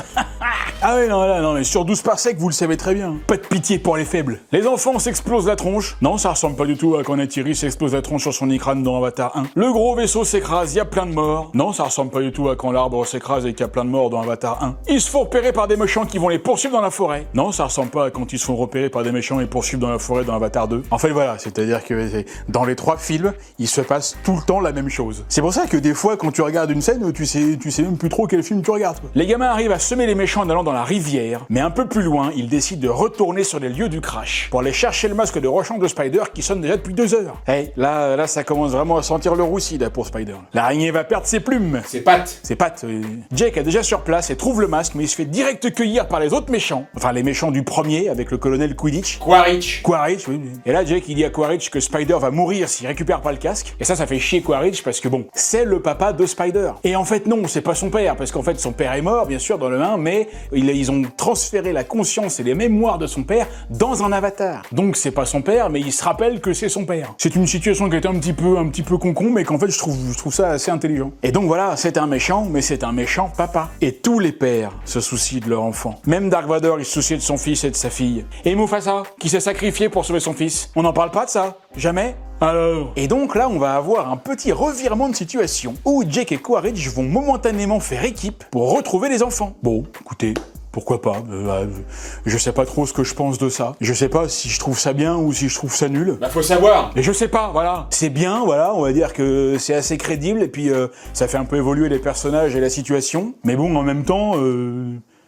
Ah ouais, non, là, non, mais sur douze parsecs, vous le savez très bien. Pas de pitié pour les faibles. Les enfants s'explosent la tronche. Non, ça ressemble pas du tout à quand Neytiri s'explose la tronche sur son Ikran dans Avatar un. Le gros vaisseau s'écrase, y a plein de morts. Non, ça ressemble pas du tout à quand l'arbre s'écrase et qu'il y a plein de morts dans Avatar un. Ils se font repérer par des méchants qui vont les poursuivre dans la forêt. Non, ça ressemble pas à quand ils se font repérer par des méchants et poursuivre dans la forêt dans Avatar deux. En fait, voilà, c'est-à-dire que dans les trois films, il se passe tout le temps la même chose. C'est pour ça que des fois, quand tu regardes une scène, tu sais, tu sais même plus trop quel film tu regardes, quoi. Les gamins arrivent à semer les méchants en allant dans la rivière, mais un peu plus loin, ils décident de retourner sur les lieux du crash pour aller chercher le masque de rechange de Spider qui sonne déjà depuis deux heures. Hey, là, là, ça commence vraiment à sentir le roussi là pour Spider. L'araignée va perdre ses plumes. Ses pattes. Ses pattes. Euh... Jake est déjà sur place et trouve le masque, mais il se fait direct cueillir par les autres méchants. Enfin, les méchants du premier avec le colonel Quidditch. Quaritch. Quaritch, oui. Et là, Jake, il dit à Quaritch que Spider va mourir s'il récupère pas le casque. Et ça, ça fait chier Quaritch parce que bon, c'est le papa de Spider. Et en fait, non, c'est pas son père, parce qu'en fait, son père est mort, bien sûr, dans le un, mais ils ont transféré la conscience et les mémoires de son père dans un avatar. Donc, c'est pas son père, mais il se rappelle que c'est son père. C'est une situation qui était un petit peu, un petit peu concon, mais qu'en fait, je trouve, je trouve ça assez intelligent. Et donc voilà, c'est un méchant, mais c'est un méchant papa. Et tous les pères se soucient de leur enfant. Même Dark Vador, il se soucie de son fils et de sa fille. Et Mufasa, qui s'est sacrifié pour sauver son fils. On n'en parle pas de ça? Jamais? Alors. Et donc là, on va avoir un petit revirement de situation où Jake et Quaritch vont momentanément faire équipe pour retrouver les enfants. Bon, écoutez, pourquoi pas, euh, je sais pas trop ce que je pense de ça. Je sais pas si je trouve ça bien ou si je trouve ça nul. Bah faut savoir. Et je sais pas, voilà. C'est bien, voilà, on va dire que c'est assez crédible et puis euh, ça fait un peu évoluer les personnages et la situation. Mais bon, en même temps, euh,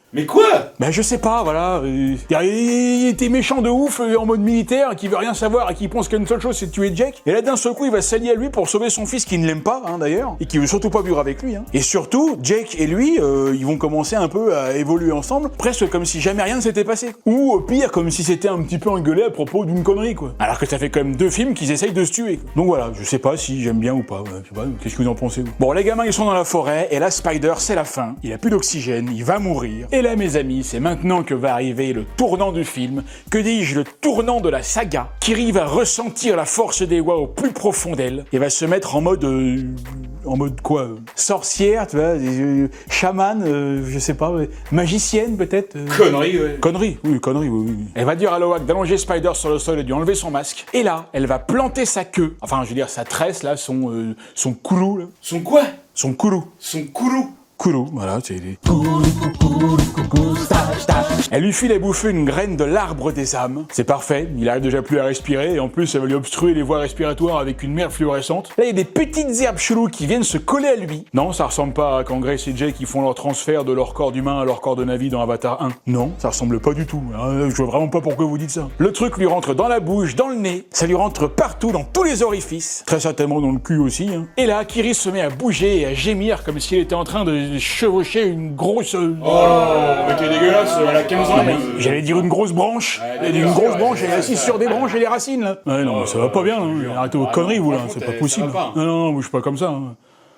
Mais quoi? Ben je sais pas, voilà. Euh, il était méchant de ouf euh, en mode militaire, qui veut rien savoir et qui pense qu'une seule chose c'est de tuer Jake. Et là d'un seul coup il va s'allier à lui pour sauver son fils qui ne l'aime pas hein, d'ailleurs, et qui veut surtout pas vivre avec lui. Hein. Et surtout, Jake et lui, euh, ils vont commencer un peu à évoluer ensemble, presque comme si jamais rien ne s'était passé. Ou au pire, comme si c'était un petit peu engueulé à propos d'une connerie quoi. Alors que ça fait quand même deux films qu'ils essayent de se tuer. Quoi. Donc voilà, je sais pas si j'aime bien ou pas. Ouais, je sais pas, qu'est-ce que vous en pensez vous? Bon les gamins ils sont dans la forêt, et là Spider c'est la fin, il a plus d'oxygène, il va mourir. Et là mes amis, c'est maintenant que va arriver le tournant du film, que dis-je, le tournant de la saga. Kiri va ressentir la force des Wa au plus profond d'elle, et va se mettre en mode... Euh, en mode quoi euh, sorcière, tu vois, euh, chamane, euh, je sais pas, euh, magicienne peut-être euh... Connerie, ouais. Connerie, oui, connerie, oui, oui. Elle va dire à Loak d'allonger Spider sur le sol et de lui enlever son masque, et là, elle va planter sa queue, enfin je veux dire sa tresse là, son, euh, son coulou là. Son quoi? Son coulou. Son coulou. Coulou, voilà, c'est des... Elle lui file à bouffer une graine de l'arbre des âmes. C'est parfait, il arrive déjà plus à respirer, et en plus, ça va lui obstruer les voies respiratoires avec une merde fluorescente. Là, il y a des petites herbes cheloues qui viennent se coller à lui. Non, ça ressemble pas à quand Grace et Jake qui font leur transfert de leur corps d'humain à leur corps de Navi dans Avatar un. Non, ça ressemble pas du tout. Je vois vraiment pas pourquoi vous dites ça. Le truc lui rentre dans la bouche, dans le nez, ça lui rentre partout, dans tous les orifices. Très certainement dans le cul aussi. Hein. Et là, Kiri se met à bouger et à gémir comme s'il était en train de chevaucher une grosse... Oh là, mais t'es dégueulasse, elle a quinze ans. Non, mais j'allais dire une grosse branche. Ouais, une grosse ouais, branche, elle est assise sur des branches et des racines, là. Ouais, non, mais ça va pas bien, hein. Arrêtez vos conneries, vous, là, c'est pas possible. Non, non, non, moi, je suis pas comme ça. Hein.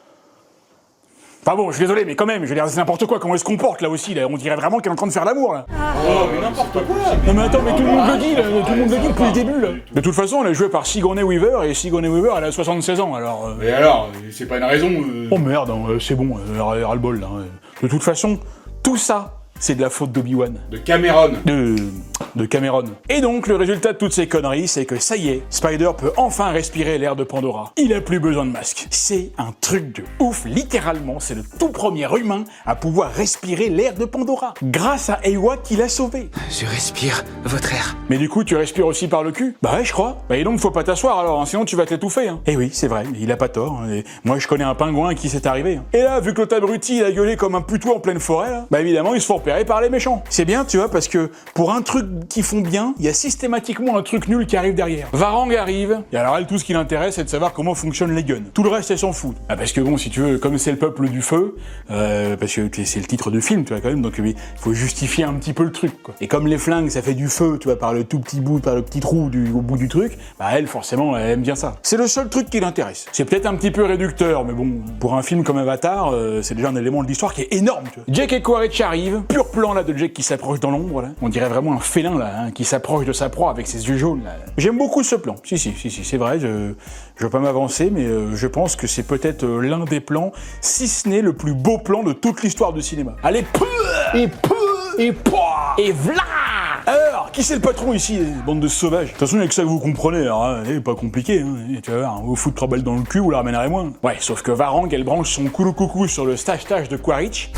Enfin bon, je suis désolé, mais quand même, je veux dire, c'est n'importe quoi, comment elle se comporte, là aussi, là. On dirait vraiment qu'elle est en train de faire l'amour, là. Oh, mais n'importe quoi. Non, mais attends, mais tout le monde le dit, là. Tout le monde le dit depuis le début, là. De toute façon, elle est jouée par Sigourney Weaver, et Sigourney Weaver, elle a soixante-seize ans, alors... Euh... Mais alors, c'est pas une raison... Euh... Oh merde, hein, c'est bon, euh, ras-le-bol, là. De toute façon, tout ça... c'est de la faute d'Obi-Wan. De Cameron. De... de Cameron. Et donc, le résultat de toutes ces conneries, c'est que ça y est, Spider peut enfin respirer l'air de Pandora. Il a plus besoin de masque. C'est un truc de ouf, littéralement, c'est le tout premier humain à pouvoir respirer l'air de Pandora. Grâce à Eywa qui l'a sauvé. Je respire votre air. Mais du coup, tu respires aussi par le cul? Bah ouais, je crois. Bah et donc, faut pas t'asseoir alors, hein, sinon tu vas t'étouffer. Hein. Et oui, c'est vrai, il a pas tort. Hein, et moi, je connais un pingouin à qui c'est arrivé. Hein. Et là, vu que l'autre abruti, il a gueulé comme un putois en pleine forêt, là, bah évidemment, ils se font repérer par les méchants. C'est bien, tu vois, parce que pour un truc qu'ils font bien, il y a systématiquement un truc nul qui arrive derrière. Varang arrive, et alors elle, tout ce qui l'intéresse, c'est de savoir comment fonctionnent les guns. Tout le reste, elle s'en fout. Ah, parce que bon, si tu veux, comme c'est le peuple du feu, euh, parce que c'est le titre du film, tu vois, quand même, donc il faut justifier un petit peu le truc, quoi. Et comme les flingues, ça fait du feu, tu vois, par le tout petit bout, par le petit trou du, au bout du truc, bah elle, forcément, elle aime bien ça. C'est le seul truc qui l'intéresse. C'est peut-être un petit peu réducteur, mais bon, pour un film comme Avatar, euh, c'est déjà un élément de l'histoire qui est énorme, tu vois. Jake et Quaritch arrivent, pur plan là de Jake qui s'approche dans l'ombre, là. On dirait vraiment un félin, là, hein, qui s'approche de sa proie avec ses yeux jaunes, là. J'aime beaucoup ce plan. Si, si, si, si, c'est vrai, je, je veux pas m'avancer, mais euh, je pense que c'est peut-être euh, l'un des plans, si ce n'est le plus beau plan de toute l'histoire du cinéma. Allez, peu et peu et pouah et v'là. Alors, qui c'est le patron ici, bande de sauvages? De toute façon, il y a que ça que vous comprenez, alors, hein, c'est pas compliqué, hein. Et tu vas voir, vous foutre trois balles dans le cul, vous la ramènerez moins. Ouais, sauf que Varang, elle branche son coulou coucou sur le stache-tache de Quaritch.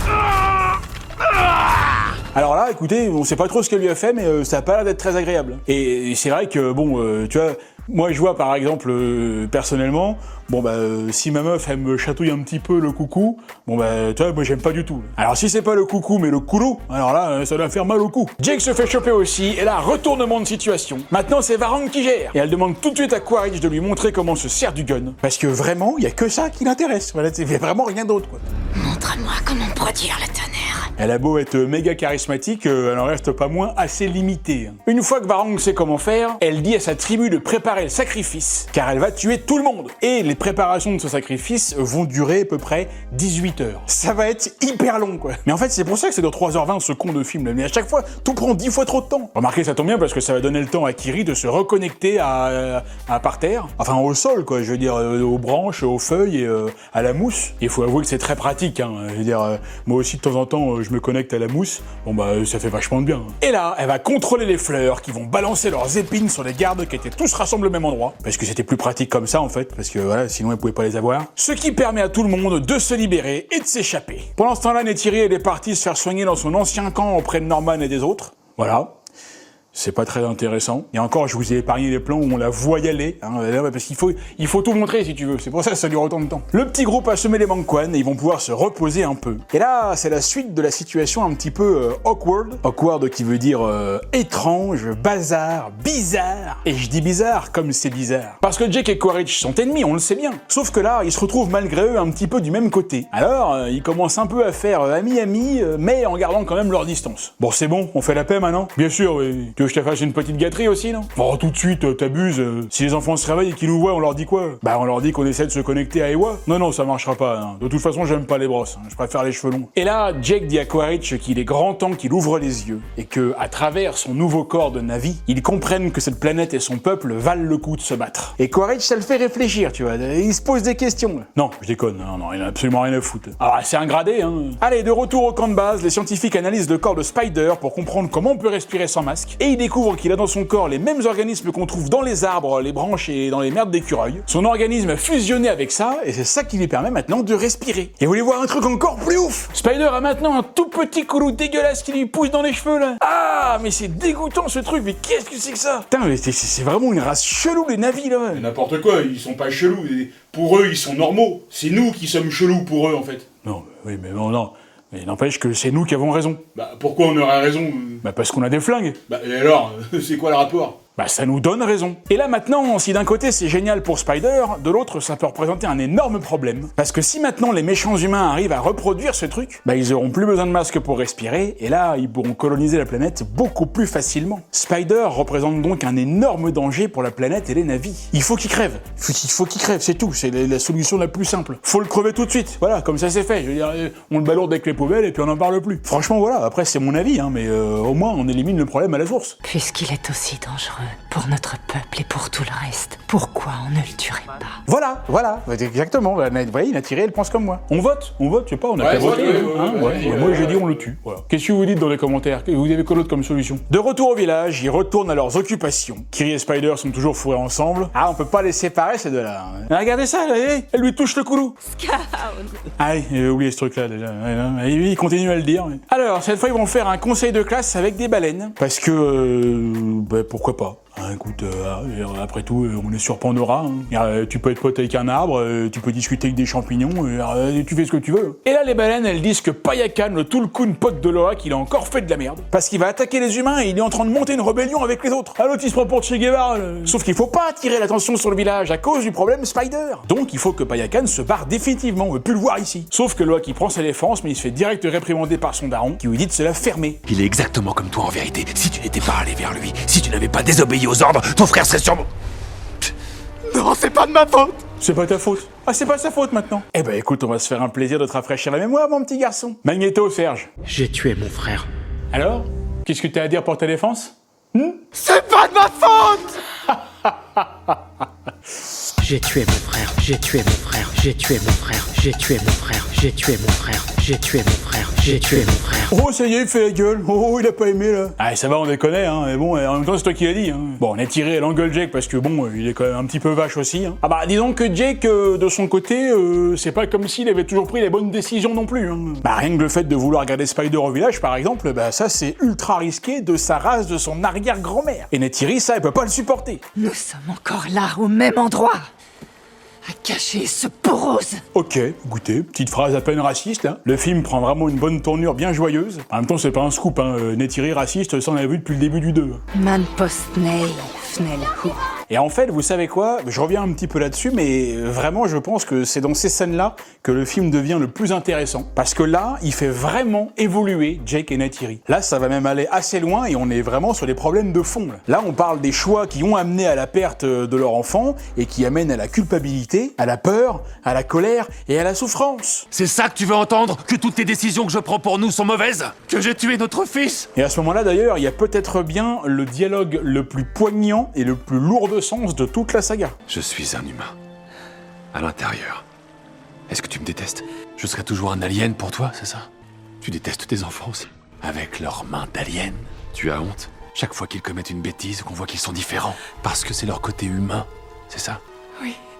Alors là, écoutez, on sait pas trop ce qu'elle lui a fait, mais euh, ça a pas l'air d'être très agréable. Et, et c'est vrai que, bon, euh, tu vois, moi je vois par exemple, euh, personnellement, bon bah, euh, si ma meuf, elle me chatouille un petit peu le coucou, bon bah, tu vois, moi j'aime pas du tout. Alors si c'est pas le coucou, mais le coulou, alors là, ça doit faire mal au cou. Jake se fait choper aussi, et là, retournement de situation. Maintenant, c'est Varang qui gère. Et elle demande tout de suite à Quaritch de lui montrer comment se sert du gun. Parce que vraiment, il y a que ça qui l'intéresse. Voilà, c'est vraiment rien d'autre, quoi. Montre-moi comment produire le tonnerre. Elle a beau être méga charismatique, euh, elle en reste pas moins assez limitée. Une fois que Varang sait comment faire, elle dit à sa tribu de préparer le sacrifice, car elle va tuer tout le monde. Et les préparations de ce sacrifice vont durer à peu près dix-huit heures. Ça va être hyper long, quoi. Mais en fait, c'est pour ça que c'est de trois heures vingt ce con de film. Mais à chaque fois, tout prend dix fois trop de temps. Remarquez, ça tombe bien parce que ça va donner le temps à Kiri de se reconnecter à, à par terre, enfin au sol, quoi. Je veux dire, euh, aux branches, aux feuilles et euh, à la mousse. Il faut avouer que c'est très pratique, hein. Je veux dire, euh, moi aussi de temps en temps, euh, je me connecte à la mousse. Bon bah, ça fait vachement de bien. Et là, elle va contrôler les fleurs qui vont balancer leurs épines sur les gardes qui étaient tous rassemblés au même endroit. Parce que c'était plus pratique comme ça, en fait. Parce que voilà, sinon elle pouvait pas les avoir. Ce qui permet à tout le monde de se libérer et de s'échapper. Pendant ce temps-là, Neytiri, elle est partie se faire soigner dans son ancien camp auprès de Norman et des autres. Voilà. C'est pas très intéressant. Et encore, je vous ai épargné les plans où on la voit y aller, hein, parce qu'il faut, il faut tout montrer si tu veux. C'est pour ça que ça dure autant de temps. Le petit groupe a semé les manquanes et ils vont pouvoir se reposer un peu. Et là, c'est la suite de la situation un petit peu euh, awkward. Awkward qui veut dire euh, étrange, bazar, bizarre. Et je dis bizarre comme c'est bizarre. Parce que Jake et Quaritch sont ennemis, on le sait bien. Sauf que là, ils se retrouvent malgré eux un petit peu du même côté. Alors, euh, ils commencent un peu à faire euh, ami-ami, euh, mais en gardant quand même leur distance. Bon, c'est bon, on fait la paix maintenant? Bien sûr, oui. Tu veux que je te fasse une petite gâterie aussi, non? Oh, tout de suite, euh, t'abuses. Euh, si les enfants se réveillent et qu'ils nous voient, on leur dit quoi? Bah, on leur dit qu'on essaie de se connecter à Ewa. Non, non, ça marchera pas. Hein. De toute façon, j'aime pas les brosses. Hein. Je préfère les cheveux longs. Et là, Jake dit à Quaritch qu'il est grand temps qu'il ouvre les yeux et que, à travers son nouveau corps de Na'vi, il comprenne que cette planète et son peuple valent le coup de se battre. Et Quaritch, ça le fait réfléchir, tu vois. Il se pose des questions. Non, je déconne. Non, non, il a absolument rien à foutre. Alors, c'est un gradé, hein. Allez, de retour au camp de base, les scientifiques analysent le corps de Spider pour comprendre comment on peut respirer sans masque. Et ils découvrent qu'il a dans son corps les mêmes organismes qu'on trouve dans les arbres, les branches et dans les merdes d'écureuils. Son organisme a fusionné avec ça, et c'est ça qui lui permet maintenant de respirer. Et vous voulez voir un truc encore plus ouf? Spider a maintenant un tout petit coulou dégueulasse qui lui pousse dans les cheveux, là. Ah, mais c'est dégoûtant ce truc, mais qu'est-ce que c'est que ça? Putain, mais c'est, c'est vraiment une race chelou, les Na'vi, là. Mais n'importe quoi, ils sont pas chelous. Pour eux, ils sont normaux. C'est nous qui sommes chelous pour eux, en fait. Non, oui, mais non, non. Mais n'empêche que c'est nous qui avons raison. Bah, pourquoi on aurait raison? Bah, parce qu'on a des flingues. Bah, et alors, c'est quoi le rapport? Bah ça nous donne raison. Et là maintenant, si d'un côté c'est génial pour Spider, de l'autre ça peut représenter un énorme problème. Parce que si maintenant les méchants humains arrivent à reproduire ce truc, bah ils auront plus besoin de masque pour respirer, et là ils pourront coloniser la planète beaucoup plus facilement. Spider représente donc un énorme danger pour la planète et les Na'vi. Il faut qu'il crève. Il faut qu'il crève, c'est tout. C'est la, la solution la plus simple. Faut le crever tout de suite. Voilà, comme ça c'est fait. Je veux dire, on le balourde avec les poubelles et puis on n'en parle plus. Franchement voilà, après c'est mon avis, hein, mais euh, au moins on élimine le problème à la source. Puisqu'il est aussi dangereux pour notre peuple et pour tout le reste, pourquoi on ne le tuerait pas? Voilà, voilà, exactement. Vous voyez, il a tiré, elle pense comme moi. On vote, on vote, je sais pas, on a ouais, pas voté. Ouais, hein, ouais, ouais, ouais, ouais, moi ouais, j'ai ouais. dit on le tue. Voilà. Qu'est-ce que vous dites dans les commentaires? Vous avez quoi d'autre comme solution? De retour au village, ils retournent à leurs occupations. Kiri et Spider sont toujours fourrés ensemble. Ah, on peut pas les séparer ces deux-là. Hein. Regardez ça, là, elle lui touche le coulou. Ah oui, j'ai oublié ce truc-là déjà. Il continue à le dire. Alors, cette fois, ils vont faire un conseil de classe avec des baleines. Parce que, euh, bah, pourquoi pas? Ah, écoute, euh, après tout, euh, on est sur Pandora. Hein. Euh, tu peux être pote avec un arbre, euh, tu peux discuter avec des champignons, euh, tu fais ce que tu veux. Et là, les baleines, elles disent que Payakan, le Tulkun pote de Loak, il a encore fait de la merde. Parce qu'il va attaquer les humains et il est en train de monter une rébellion avec les autres. Ah, l'autre, il se prend pour Che Guevara. Là. Sauf qu'il faut pas attirer l'attention sur le village à cause du problème Spider. Donc, il faut que Payakan se barre définitivement. On veut plus le voir ici. Sauf que Loak, il prend sa défense, mais il se fait direct réprimander par son daron, qui lui dit de se la fermer. Il est exactement comme toi en vérité. Si tu n'étais pas allé vers lui, si tu n'avais pas désobéi aux ordres, ton frère serait sûrement... Non, c'est pas de ma faute. C'est pas ta faute. Ah, c'est pas sa faute maintenant. Eh ben écoute, on va se faire un plaisir de te rafraîchir la mémoire, mon petit garçon. Magnéto, Serge. J'ai tué mon frère. Alors? Qu'est-ce que t'as à dire pour ta défense? hmm C'est pas de ma faute. J'ai tué mon frère, j'ai tué mon frère, j'ai tué mon frère, j'ai tué mon frère, j'ai tué mon frère, j'ai tué mon frère, j'ai tué mon frère. Oh, ça y est, il fait la gueule. Oh, il a pas aimé, là. Ah, ça va, on les connaît, hein. Mais bon, en même temps, c'est toi qui l'as dit, hein. Bon, on a tiré l'engueule Jake parce que, bon, il est quand même un petit peu vache aussi, hein. Ah bah, disons que Jake, euh, de son côté, euh, c'est pas comme s'il avait toujours pris les bonnes décisions non plus, hein. Bah, rien que le fait de vouloir garder Spider au village, par exemple, bah, ça, c'est ultra risqué de sa race, de son arrière-grand-mère. Et Neytiri, ça, elle peut pas le supporter. Nous sommes encore là, au même endroit, à cacher ce porose. Ok, écoutez, petite phrase à peine raciste, là. Le film prend vraiment une bonne tournure bien joyeuse. En même temps, c'est pas un scoop, hein. Neytiri raciste, ça on avait vu depuis le début du deux. Man postnei, fnelhu. Et en fait, vous savez quoi? Je reviens un petit peu là-dessus, mais vraiment, je pense que c'est dans ces scènes-là que le film devient le plus intéressant. Parce que là, il fait vraiment évoluer Jake et Neytiri. Là, ça va même aller assez loin et on est vraiment sur des problèmes de fond. Là, là on parle des choix qui ont amené à la perte de leur enfant et qui amènent à la culpabilité, à la peur, à la colère et à la souffrance. C'est ça que tu veux entendre? Que toutes tes décisions que je prends pour nous sont mauvaises? Que j'ai tué notre fils? Et à ce moment-là, d'ailleurs, il y a peut-être bien le dialogue le plus poignant et le plus lourd de sens de toute la saga. Je suis un humain. À l'intérieur. Est-ce que tu me détestes? Je serai toujours un alien pour toi, c'est ça? Tu détestes tes enfants aussi? Avec leurs mains d'alien? Tu as honte? Chaque fois qu'ils commettent une bêtise, qu'on voit qu'ils sont différents. Parce que c'est leur côté humain, c'est ça? Oui.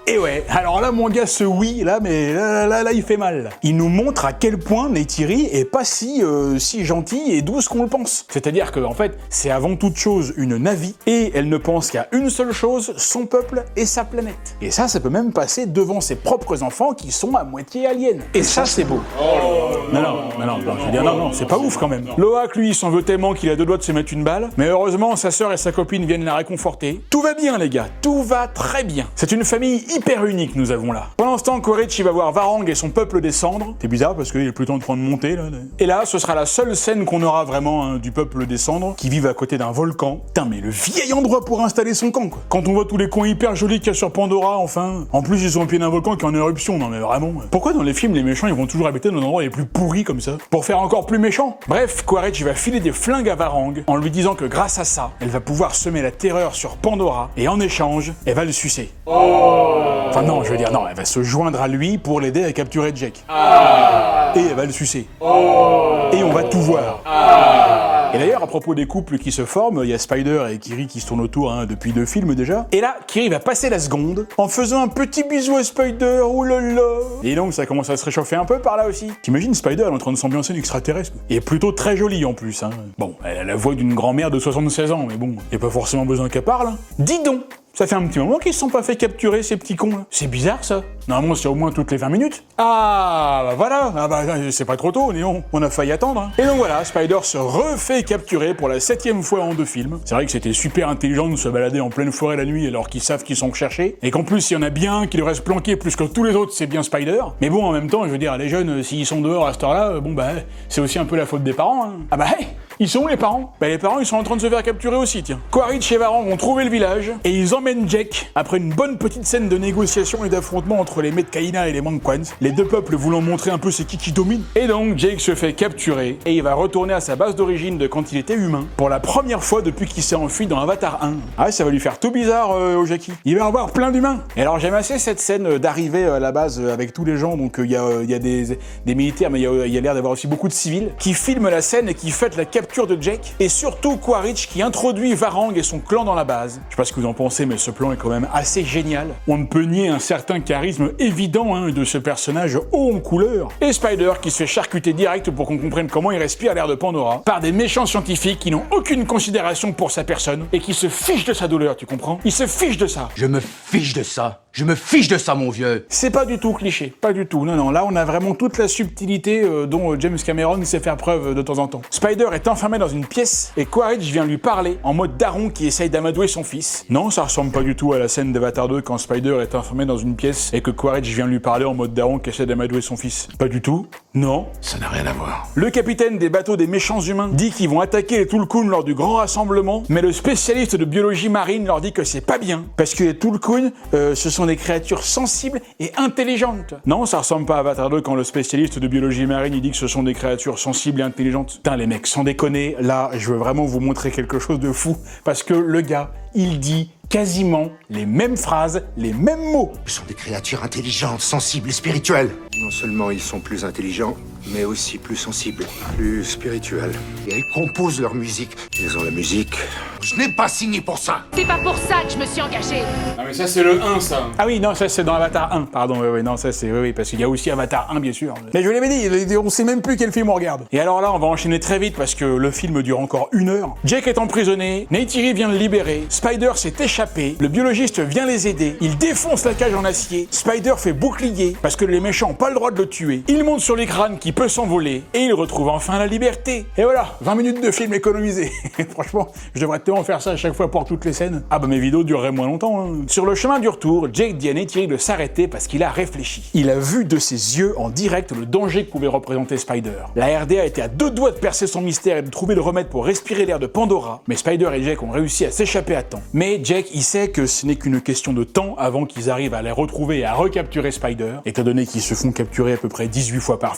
Et ouais, alors là mon gars ce oui, là mais là, là, là, là il fait mal. Il nous montre à quel point Neytiri est pas si, euh, si gentille et douce qu'on le pense. C'est-à-dire que en fait, c'est avant toute chose une Na'vi, et elle ne pense qu'à une seule chose, son peuple et sa planète. Et ça, ça peut même passer devant ses propres enfants qui sont à moitié aliens. Et ça, c'est beau. Non, non, non, non, non, je veux dire, non, non, c'est pas ouf quand même. Loak, lui, il s'en veut tellement qu'il a deux doigts de se mettre une balle, mais heureusement, sa sœur et sa copine viennent la réconforter. Tout va bien, les gars, tout va très bien. C'est une famille hyper unique, nous avons là. Pendant ce temps, Quaritch, il va voir Varang et son peuple descendre. C'est bizarre parce qu'il est plutôt en train de monter, là. Et là, ce sera la seule scène qu'on aura vraiment hein, du peuple descendre, qui vivent à côté d'un volcan. Putain, mais le vieil endroit pour installer son camp, quoi. Quand on voit tous les coins hyper jolis qu'il y a sur Pandora, enfin. En plus, ils sont au pied d'un volcan qui est en éruption, non mais vraiment. Pourquoi dans les films, les méchants, ils vont toujours habiter dans les endroits les plus pourris comme ça? Pour faire encore plus méchant? Bref, Quaritch va filer des flingues à Varang, en lui disant que grâce à ça, elle va pouvoir semer la terreur sur Pandora, et en échange, elle va le sucer. Oh. Enfin non, je veux dire, non, elle va se joindre à lui pour l'aider à capturer Jake. Ah. Et elle va le sucer. Oh. Et on va tout voir. Ah. Et d'ailleurs, à propos des couples qui se forment, il y a Spider et Kiri qui se tournent autour hein, depuis deux films déjà. Et là, Kiri va passer la seconde en faisant un petit bisou à Spider, oulala. Et donc, ça commence à se réchauffer un peu par là aussi. T'imagines Spider, elle est en train de s'ambiancer l'extraterrestre. Et plutôt très jolie en plus. Hein. Bon, elle a la voix d'une grand-mère de soixante-seize ans, mais bon, y a pas forcément besoin qu'elle parle. Hein. Dis donc, ça fait un petit moment qu'ils se sont pas fait capturer, ces petits cons là. C'est bizarre ça. Normalement, c'est au moins toutes les vingt minutes. Ah, bah voilà. Ah bah, c'est pas trop tôt, Néon. On a failli attendre. Hein. Et donc voilà, Spider se refait capturer pour la septième fois en deux films. C'est vrai que c'était super intelligent de se balader en pleine forêt la nuit alors qu'ils savent qu'ils sont recherchés. Et qu'en plus, il y en a bien qui le restent planqué plus que tous les autres, c'est bien Spider. Mais bon, en même temps, je veux dire, les jeunes, s'ils sont dehors à cette heure-là, bon bah, c'est aussi un peu la faute des parents. Hein. Ah bah, hey, ils sont où les parents? Bah les parents, ils sont en train de se faire capturer aussi, tiens. Quaritch et Varang ont trouvé le village et ils emmènent Jake après une bonne petite scène de négociation et d'affrontement entre les Metkayina et les Manquans, les deux peuples voulant montrer un peu c'est qui qui domine. Et donc Jake se fait capturer et il va retourner à sa base d'origine de quand il était humain pour la première fois depuis qu'il s'est enfui dans Avatar un. Ah ça va lui faire tout bizarre euh, au Jackie. Il va avoir plein d'humains. Et alors j'aime assez cette scène d'arrivée à la base avec tous les gens, donc il euh, y, y a des, des militaires mais il y a, y a l'air d'avoir aussi beaucoup de civils qui filment la scène et qui fêtent la capture de Jake et surtout Quaritch qui introduit Varang et son clan dans la base. Je sais pas ce que vous en pensez mais ce plan est quand même assez génial. On ne peut nier un certain charisme évident hein, de ce personnage haut en couleur. Et Spider qui se fait charcuter direct pour qu'on comprenne comment il respire l'air de Pandora par des méchants scientifiques qui n'ont aucune considération pour sa personne et qui se fichent de sa douleur, tu comprends? Ils se fichent de ça. Je me fiche de ça. Je me fiche de ça, mon vieux. C'est pas du tout cliché, pas du tout. Non, non, là on a vraiment toute la subtilité euh, dont James Cameron sait faire preuve de temps en temps. Spider est enfermé dans une pièce et Quaritch vient lui parler en mode daron qui essaye d'amadouer son fils. Non, ça ressemble pas du tout à la scène d'Avatar deux quand Spider est enfermé dans une pièce et que Quaritch vient lui parler en mode daron qui essaie d'amadouer son fils. Pas du tout. Non. Ça n'a rien à voir. Le capitaine des bateaux des méchants humains dit qu'ils vont attaquer les Tulkun lors du grand rassemblement, mais le spécialiste de biologie marine leur dit que c'est pas bien parce que les Tulkun, euh, ce sont des créatures sensibles et intelligentes. Non, ça ressemble pas à Avatar deux quand le spécialiste de biologie marine il dit que ce sont des créatures sensibles et intelligentes. Putain les mecs, sans déconner, là je veux vraiment vous montrer quelque chose de fou parce que le gars, il dit quasiment les mêmes phrases, les mêmes mots. Ce sont des créatures intelligentes, sensibles et spirituelles. Non seulement ils sont plus intelligents, mais aussi plus sensibles, plus spirituels. Et ils composent leur musique. Ils ont la musique. Je n'ai pas signé pour ça. C'est pas pour ça que je me suis engagée. Ah mais ça c'est le un ça. Ah oui, non, ça c'est dans Avatar un, pardon, oui, oui, non, ça c'est, oui, oui, parce qu'il y a aussi Avatar un bien sûr. Mais je l'avais dit, on sait même plus quel film on regarde. Et alors là, on va enchaîner très vite parce que le film dure encore une heure. Jake est emprisonné, Neytiri vient le libérer, Spider s'est échappé, le biologiste vient les aider, il défonce la cage en acier, Spider fait bouclier parce que les méchants n'ont pas le droit de le tuer, il monte sur les crânes qui peut s'envoler et il retrouve enfin la liberté. Et voilà, vingt minutes de film économisé. Franchement, je devrais tellement faire ça à chaque fois pour toutes les scènes. Ah bah mes vidéos dureraient moins longtemps. Hein. Sur le chemin du retour, Jake dit à Neytiri de s'arrêter parce qu'il a réfléchi. Il a vu de ses yeux en direct le danger que pouvait représenter Spider. La R D A était à deux doigts de percer son mystère et de trouver le remède pour respirer l'air de Pandora, mais Spider et Jake ont réussi à s'échapper à temps. Mais Jake, il sait que ce n'est qu'une question de temps avant qu'ils arrivent à les retrouver et à recapturer Spider, étant donné qu'ils se font capturer à peu près dix-huit fois par film, et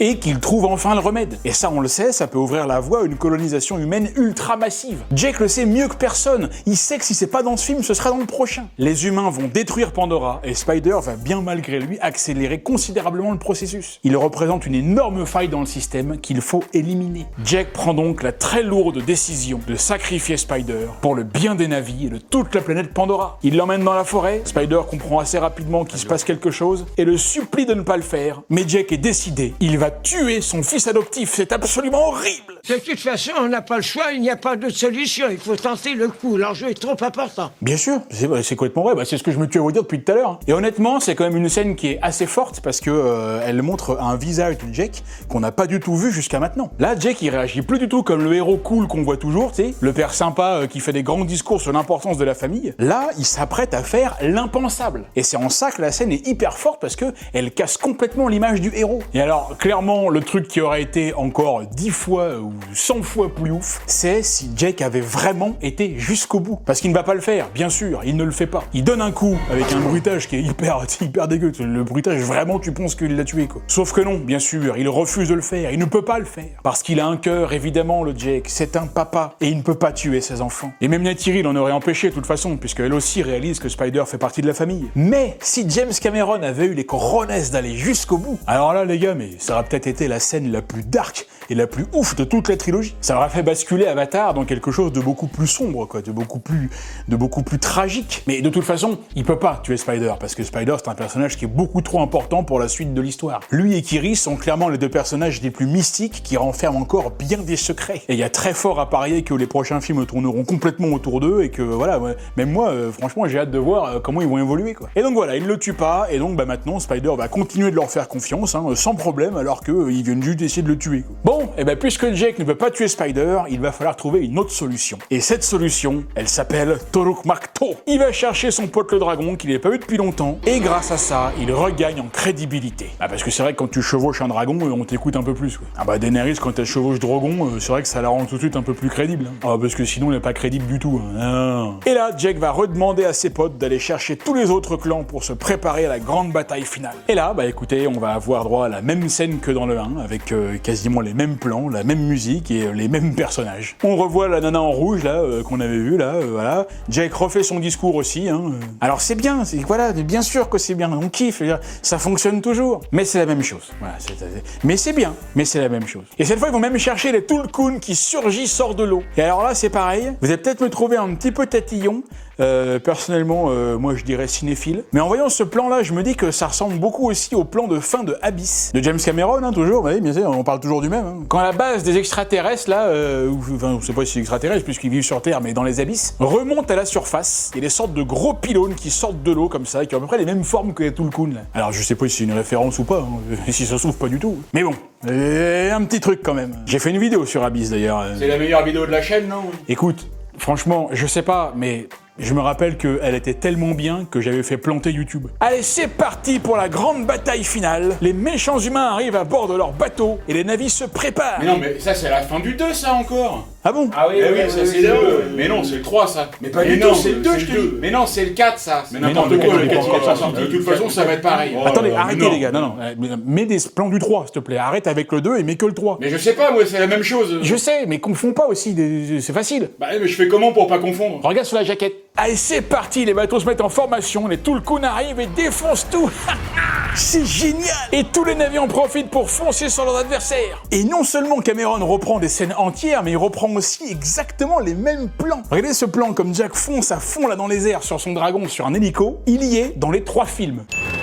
et qu'il trouve enfin le remède. Et ça, on le sait, ça peut ouvrir la voie à une colonisation humaine ultra massive. Jake le sait mieux que personne. Il sait que si c'est pas dans ce film, ce sera dans le prochain. Les humains vont détruire Pandora et Spider va bien malgré lui accélérer considérablement le processus. Il représente une énorme faille dans le système qu'il faut éliminer. Jake prend donc la très lourde décision de sacrifier Spider pour le bien des navires et de toute la planète Pandora. Il l'emmène dans la forêt, Spider comprend assez rapidement qu'il se passe quelque chose et le supplie de ne pas le faire. Mais Jake est décidé, il va tuer son fils adoptif, c'est absolument horrible. De toute façon, on n'a pas le choix, il n'y a pas d'autre solution, il faut tenter le coup, l'enjeu est trop important. Bien sûr, c'est complètement vrai, bah, c'est ce que je me tue à vous dire depuis tout à l'heure. Et honnêtement, c'est quand même une scène qui est assez forte parce que euh, elle montre un visage de Jake qu'on n'a pas du tout vu jusqu'à maintenant. Là, Jake, il réagit plus du tout comme le héros cool qu'on voit toujours, tu sais, le père sympa euh, qui fait des grands discours sur l'importance de la famille. Là, il s'apprête à faire l'impensable. Et c'est en ça que la scène est hyper forte parce que elle casse complètement l'image du héros. Et alors, clairement, le truc qui aurait été encore dix fois ou cent fois plus ouf, c'est si Jake avait vraiment été jusqu'au bout. Parce qu'il ne va pas le faire, bien sûr, il ne le fait pas. Il donne un coup avec un bruitage qui est hyper, hyper dégueu. Le bruitage, vraiment, tu penses qu'il l'a tué, quoi. Sauf que non, bien sûr, il refuse de le faire, il ne peut pas le faire. Parce qu'il a un cœur, évidemment, le Jake, c'est un papa, et il ne peut pas tuer ses enfants. Et même Neytiri l'en aurait empêché, de toute façon, puisqu'elle aussi réalise que Spider fait partie de la famille. Mais si James Cameron avait eu les cojones d'aller jusqu'au bout, alors là, les gars, mais ça aurait peut-être été la scène la plus dark et la plus ouf de toute la trilogie. Ça aurait fait basculer Avatar dans quelque chose de beaucoup plus sombre, quoi, de beaucoup plus, de beaucoup plus tragique. Mais de toute façon, il peut pas tuer Spider, parce que Spider, c'est un personnage qui est beaucoup trop important pour la suite de l'histoire. Lui et Kiri sont clairement les deux personnages les plus mystiques qui renferment encore bien des secrets. Et il y a très fort à parier que les prochains films tourneront complètement autour d'eux et que, voilà, ouais, même moi, euh, franchement, j'ai hâte de voir euh, comment ils vont évoluer, quoi. Et donc voilà, il le tue pas, et donc bah maintenant, Spider va continuer de leur faire confiance, hein, sans problème, alors qu'ils euh, viennent juste essayer de le tuer, quoi. Bon, et ben puisque Jake ne peut pas tuer Spider, il va falloir trouver une autre solution. Et cette solution, elle s'appelle Toruk Makto. Il va chercher son pote le dragon qu'il n'avait pas eu depuis longtemps, et grâce à ça, il regagne en crédibilité. Ah, parce que c'est vrai que quand tu chevauches un dragon, on t'écoute un peu plus, quoi. Ah bah Daenerys, quand elle chevauche dragon, c'est vrai que ça la rend tout de suite un peu plus crédible, hein. Ah, parce que sinon, elle n'est pas crédible du tout, hein. Et là, Jake va redemander à ses potes d'aller chercher tous les autres clans pour se préparer à la grande bataille finale. Et là, bah écoutez, on va avoir droit à la même scène que dans le un, avec euh, quasiment les mêmes plans, la même musique et euh, les mêmes personnages. On revoit la nana en rouge, là, euh, qu'on avait vu, là, euh, voilà. Jake refait son discours aussi, hein. Alors c'est bien, c'est, voilà, bien sûr que c'est bien, on kiffe, ça fonctionne toujours. Mais c'est la même chose. Voilà, c'est, c'est, mais c'est bien, mais c'est la même chose. Et cette fois, ils vont même chercher les Tulkun qui surgissent, sortent de l'eau. Et alors là, c'est pareil, vous allez peut-être me trouver un petit peu tatillon. Euh, personnellement, euh, moi je dirais cinéphile. Mais en voyant ce plan-là, je me dis que ça ressemble beaucoup aussi au plan de fin de Abyss, de James Cameron, hein, toujours. Bah oui, bien sûr, on parle toujours du même. Hein. Quand la base des extraterrestres, là, euh, enfin, on sait pas si c'est extraterrestre puisqu'ils vivent sur Terre, mais dans les abysses, remontent à la surface. Il y a des sortes de gros pylônes qui sortent de l'eau comme ça, qui ont à peu près les mêmes formes que les Tulkun, là. Alors je sais pas si c'est une référence ou pas, hein, si ça se trouve pas du tout. Mais bon, et un petit truc quand même. J'ai fait une vidéo sur Abyss d'ailleurs. C'est la meilleure vidéo de la chaîne, non? Écoute, franchement, je sais pas, mais je me rappelle qu'elle était tellement bien que j'avais fait planter YouTube. Allez, c'est parti pour la grande bataille finale. Les méchants humains arrivent à bord de leur bateau et les navires se préparent. Mais non, mais ça c'est la fin du deux, ça encore. Ah bon? Ah oui, eh oui, oui, ça c'est le deux. Mais non, c'est le trois, ça. Mais pas du tout, c'est le deux, je te dis. Mais non, c'est le quatre, ça. Mais n'importe quoi, le quatre, il est pas sorti. De toute façon, ça va être pareil. Attendez, arrêtez les gars, non, non. Mets des plans du trois, s'il te plaît. Arrête avec le deux et mets que le trois. Mais je sais pas, moi, c'est la même chose. Je sais, mais confonds pas aussi, c'est facile. Bah, mais je fais comment pour pas confondre? Regarde sur la jaquette. Allez, c'est parti, les bateaux se mettent en formation, les Tulkun arrivent et défoncent tout. C'est génial. Et tous les navires en profitent pour foncer sur leurs adversaires. Et non seulement Cameron reprend des scènes entières, mais il reprend aussi exactement les mêmes plans. Regardez ce plan, comme Jack fonce à fond là dans les airs sur son dragon, sur un hélico. Il y est dans les trois films.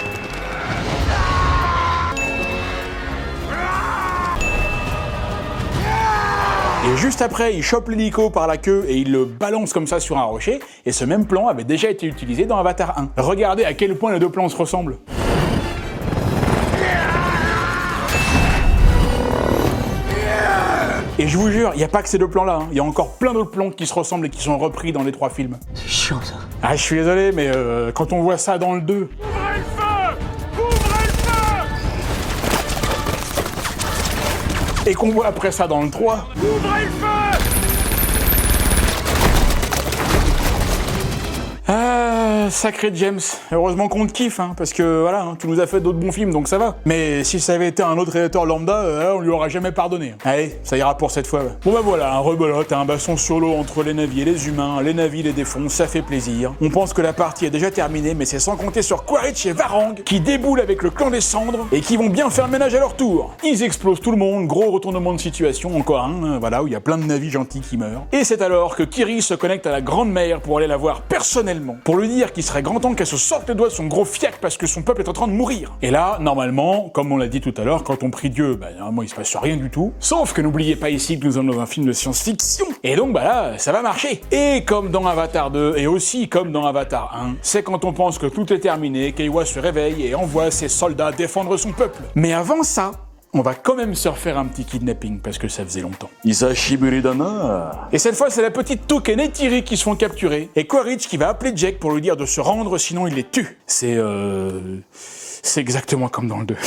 Et juste après, il chope l'hélico par la queue et il le balance comme ça sur un rocher. Et ce même plan avait déjà été utilisé dans Avatar un. Regardez à quel point les deux plans se ressemblent. Et je vous jure, il n'y a pas que ces deux plans-là, hein. Il y a encore plein d'autres plans qui se ressemblent et qui sont repris dans les trois films. C'est chiant ça. Ah, je suis désolé, mais euh, quand on voit ça dans le deux... Ouvrez le feu! Ouvrez le feu! Et qu'on voit après ça dans le trois... Ouvrez le feu! Ah... Ah, sacré James. Heureusement qu'on te kiffe, hein, parce que voilà, hein, tu nous as fait d'autres bons films, donc ça va. Mais si ça avait été un autre réalisateur lambda, euh, on lui aura jamais pardonné. Allez, ça ira pour cette fois. Ouais. Bon bah voilà, un rebelote, un baston sur l'eau entre les navires et les humains, les navires les défoncent, ça fait plaisir. On pense que la partie est déjà terminée, mais c'est sans compter sur Quaritch et Varang, qui déboulent avec le clan des cendres, et qui vont bien faire le ménage à leur tour. Ils explosent tout le monde, gros retournement de situation, encore un, voilà, où il y a plein de navires gentils qui meurent. Et c'est alors que Kiri se connecte à la grande mère pour aller la voir personnellement, pour lui dire qu'il serait grand temps qu'elle se sorte les doigts de son gros fiac parce que son peuple est en train de mourir. Et là, normalement, comme on l'a dit tout à l'heure, quand on prie Dieu, bah normalement il se passe rien du tout. Sauf que n'oubliez pas ici que nous sommes dans un film de science-fiction. Et donc bah là, ça va marcher. Et comme dans Avatar deux, et aussi comme dans Avatar un, c'est quand on pense que tout est terminé qu'Eywa se réveille et envoie ses soldats défendre son peuple. Mais avant ça, on va quand même se refaire un petit kidnapping parce que ça faisait longtemps. Isashi Muridana. Et cette fois, c'est la petite Took et Neytiri qui se font capturer. Et Quaritch qui va appeler Jake pour lui dire de se rendre, sinon il les tue. C'est euh... C'est exactement comme dans le deux.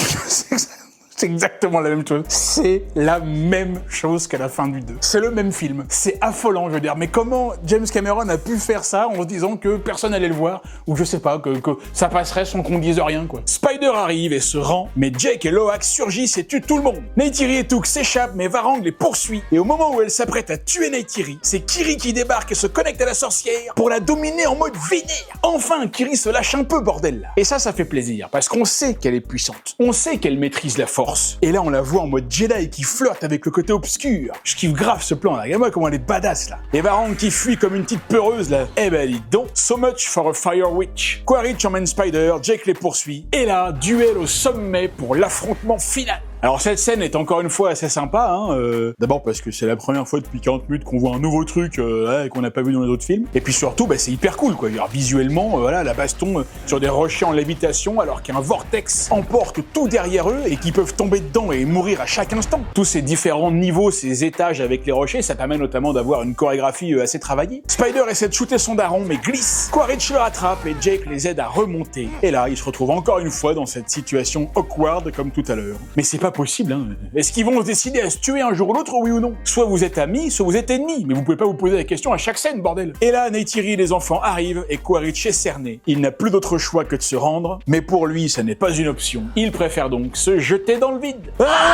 C'est exactement la même chose. C'est la même chose qu'à la fin du deux. C'est le même film. C'est affolant, je veux dire. Mais comment James Cameron a pu faire ça en se disant que personne allait le voir, ou je sais pas, que, que ça passerait sans qu'on dise rien, quoi. Spider arrive et se rend, mais Jake et Loak surgissent et tuent tout le monde. Neytiri et Took s'échappent, mais Varang les poursuit. Et au moment où elle s'apprête à tuer Neytiri, c'est Kiri qui débarque et se connecte à la sorcière pour la dominer en mode vénère. Enfin, Kiri se lâche un peu, bordel, là. Et ça, ça fait plaisir, parce qu'on sait qu'elle est puissante. On sait qu'elle maîtrise la force. Et là, on la voit en mode Jedi qui flirte avec le côté obscur. Je kiffe grave ce plan là. Regarde-moi comment elle est badass là. Et Varang qui fuit comme une petite peureuse là. Eh ben, dis donc. So much for a Fire Witch. Quaritch emmène Spider, Jake les poursuit. Et là, duel au sommet pour l'affrontement final. Alors cette scène est encore une fois assez sympa, hein, euh, d'abord parce que c'est la première fois depuis quarante minutes qu'on voit un nouveau truc euh, ouais, qu'on n'a pas vu dans les autres films, et puis surtout bah, c'est hyper cool quoi. Alors, visuellement, euh, voilà, la baston euh, sur des rochers en lévitation alors qu'un vortex emporte tout derrière eux et qu'ils peuvent tomber dedans et mourir à chaque instant. Tous ces différents niveaux, ces étages avec les rochers, ça permet notamment d'avoir une chorégraphie euh, assez travaillée. Spider essaie de shooter son daron mais glisse. Quaritch le rattrape et Jake les aide à remonter. Et là, ils se retrouvent encore une fois dans cette situation awkward comme tout à l'heure. Mais c'est pas possible, hein. Est-ce qu'ils vont se décider à se tuer un jour ou l'autre, oui ou non? Soit vous êtes amis, soit vous êtes ennemis, mais vous pouvez pas vous poser la question à chaque scène, bordel. Et là, Neytiri et les enfants arrivent et Quaritch est cerné. Il n'a plus d'autre choix que de se rendre, mais pour lui, ça n'est pas une option. Il préfère donc se jeter dans le vide.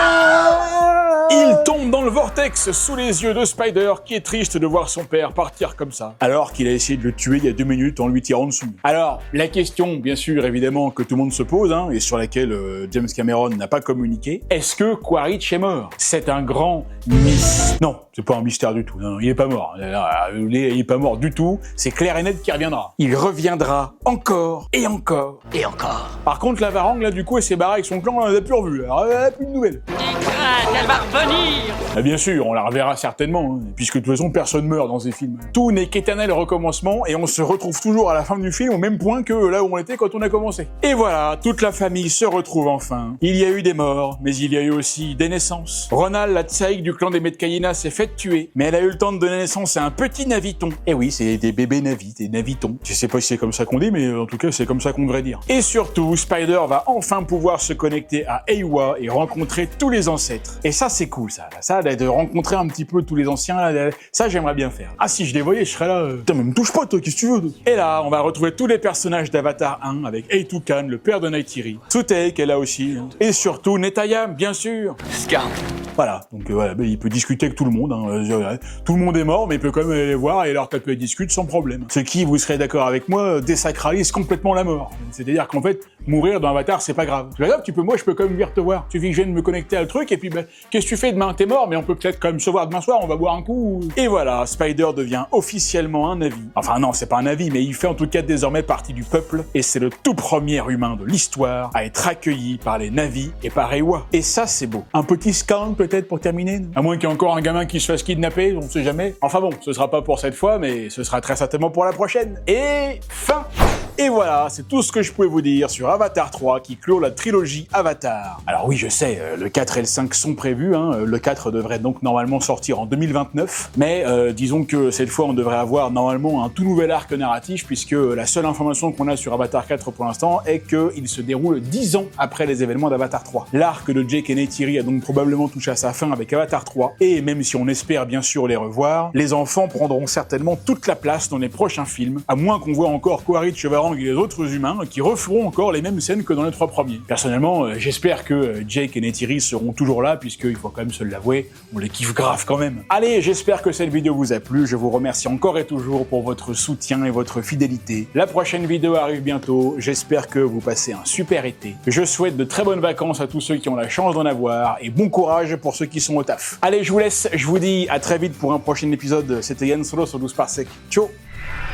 Ah Il tombe dans le vortex sous les yeux de Spider, qui est triste de voir son père partir comme ça, alors qu'il a essayé de le tuer il y a deux minutes en lui tirant dessus. Alors, la question, bien sûr, évidemment, que tout le monde se pose, hein, et sur laquelle euh, James Cameron n'a pas communiqué, est-ce que Quaritch est mort? C'est un grand mystère. Non, c'est pas un mystère du tout. Non, il est pas mort. Il est pas mort du tout. C'est clair et net qu'il reviendra. Il reviendra encore et encore et encore. Par contre, la Varang, là, du coup, elle s'est barrée avec son clan, on l'a plus revu. Alors, elle a plus de nouvelles. Elle va revenir. Ah, bien sûr, on la reverra certainement, hein, puisque de toute façon, personne meurt dans ces films. Tout n'est qu'éternel recommencement et on se retrouve toujours à la fin du film au même point que là où on était quand on a commencé. Et voilà, toute la famille se retrouve enfin. Il y a eu des morts, mais il y a eu aussi des naissances. Ronal, la tsaïk du clan des Metkayina, s'est fait tuer, mais elle a eu le temps de donner naissance à un petit naviton. Et oui, c'est des bébés navis, des navitons. Je sais pas si c'est comme ça qu'on dit, mais en tout cas, c'est comme ça qu'on devrait dire. Et surtout, Spider va enfin pouvoir se connecter à Eywa et rencontrer tous les ancêtres. Et ça, c'est cool, ça. Ça, de rencontrer un petit peu tous les anciens, là, ça, j'aimerais bien faire. Ah, si je les voyais, je serais là... Euh... Putain, mais me touche pas, toi, qu'est-ce que tu veux? Et là, on va retrouver tous les personnages d'Avatar un, avec Eytukan, le père de Neytiri. Sutek est là aussi. Hein. Et surtout, Netayam, bien sûr. Scar. Voilà, donc euh, voilà, il peut discuter avec tout le monde. Hein. Euh, tout le monde est mort, mais il peut quand même aller les voir et leur taper et discuter sans problème. Ce qui, vous serez d'accord avec moi, désacralise complètement la mort. C'est-à-dire qu'en fait, mourir dans Avatar, c'est pas grave. C'est pas grave, tu peux, moi, je peux quand même venir te voir. Tu suffit que je vienne me connecter à le truc et puis, bah, qu'est-ce que tu fais demain? T'es mort, mais on peut peut-être quand même se voir demain soir. On va boire un coup. Et voilà, Spider devient officiellement un Navi. Enfin non, c'est pas un Navi, mais il fait en tout cas désormais partie du peuple et c'est le tout premier humain de l'histoire à être accueilli par les Navis et par Eywa. Et ça, c'est beau. Un petit scan peut-être pour terminer, à moins qu'il y ait encore un gamin qui se fasse kidnapper, on sait jamais. Enfin bon, ce sera pas pour cette fois, mais ce sera très certainement pour la prochaine. Et fin. Et voilà, c'est tout ce que je pouvais vous dire sur Avatar trois qui clôt la trilogie Avatar. Alors oui, je sais, le quatre et le cinq sont prévus, hein. Le quatre devrait donc normalement sortir en deux mille vingt-neuf, mais euh, disons que cette fois on devrait avoir normalement un tout nouvel arc narratif puisque la seule information qu'on a sur Avatar quatre pour l'instant est qu'il se déroule dix ans après les événements d'Avatar trois. L'arc de Jake et Neytiri a donc probablement touché à sa fin avec Avatar trois, et même si on espère bien sûr les revoir, les enfants prendront certainement toute la place dans les prochains films, à moins qu'on voit encore Quaritch, Varang Kang et les autres humains qui referont encore les mêmes scènes que dans les trois premiers. Personnellement, euh, j'espère que euh, Jake et Neytiri seront toujours là, puisqu'il faut quand même se l'avouer, on les kiffe grave quand même. Allez, j'espère que cette vidéo vous a plu, je vous remercie encore et toujours pour votre soutien et votre fidélité. La prochaine vidéo arrive bientôt, j'espère que vous passez un super été. Je souhaite de très bonnes vacances à tous ceux qui ont la chance d'en avoir, et bon courage pour ceux qui sont au taf. Allez, je vous laisse, je vous dis à très vite pour un prochain épisode, c'était Yann Solo sur douze par sec. Ciao.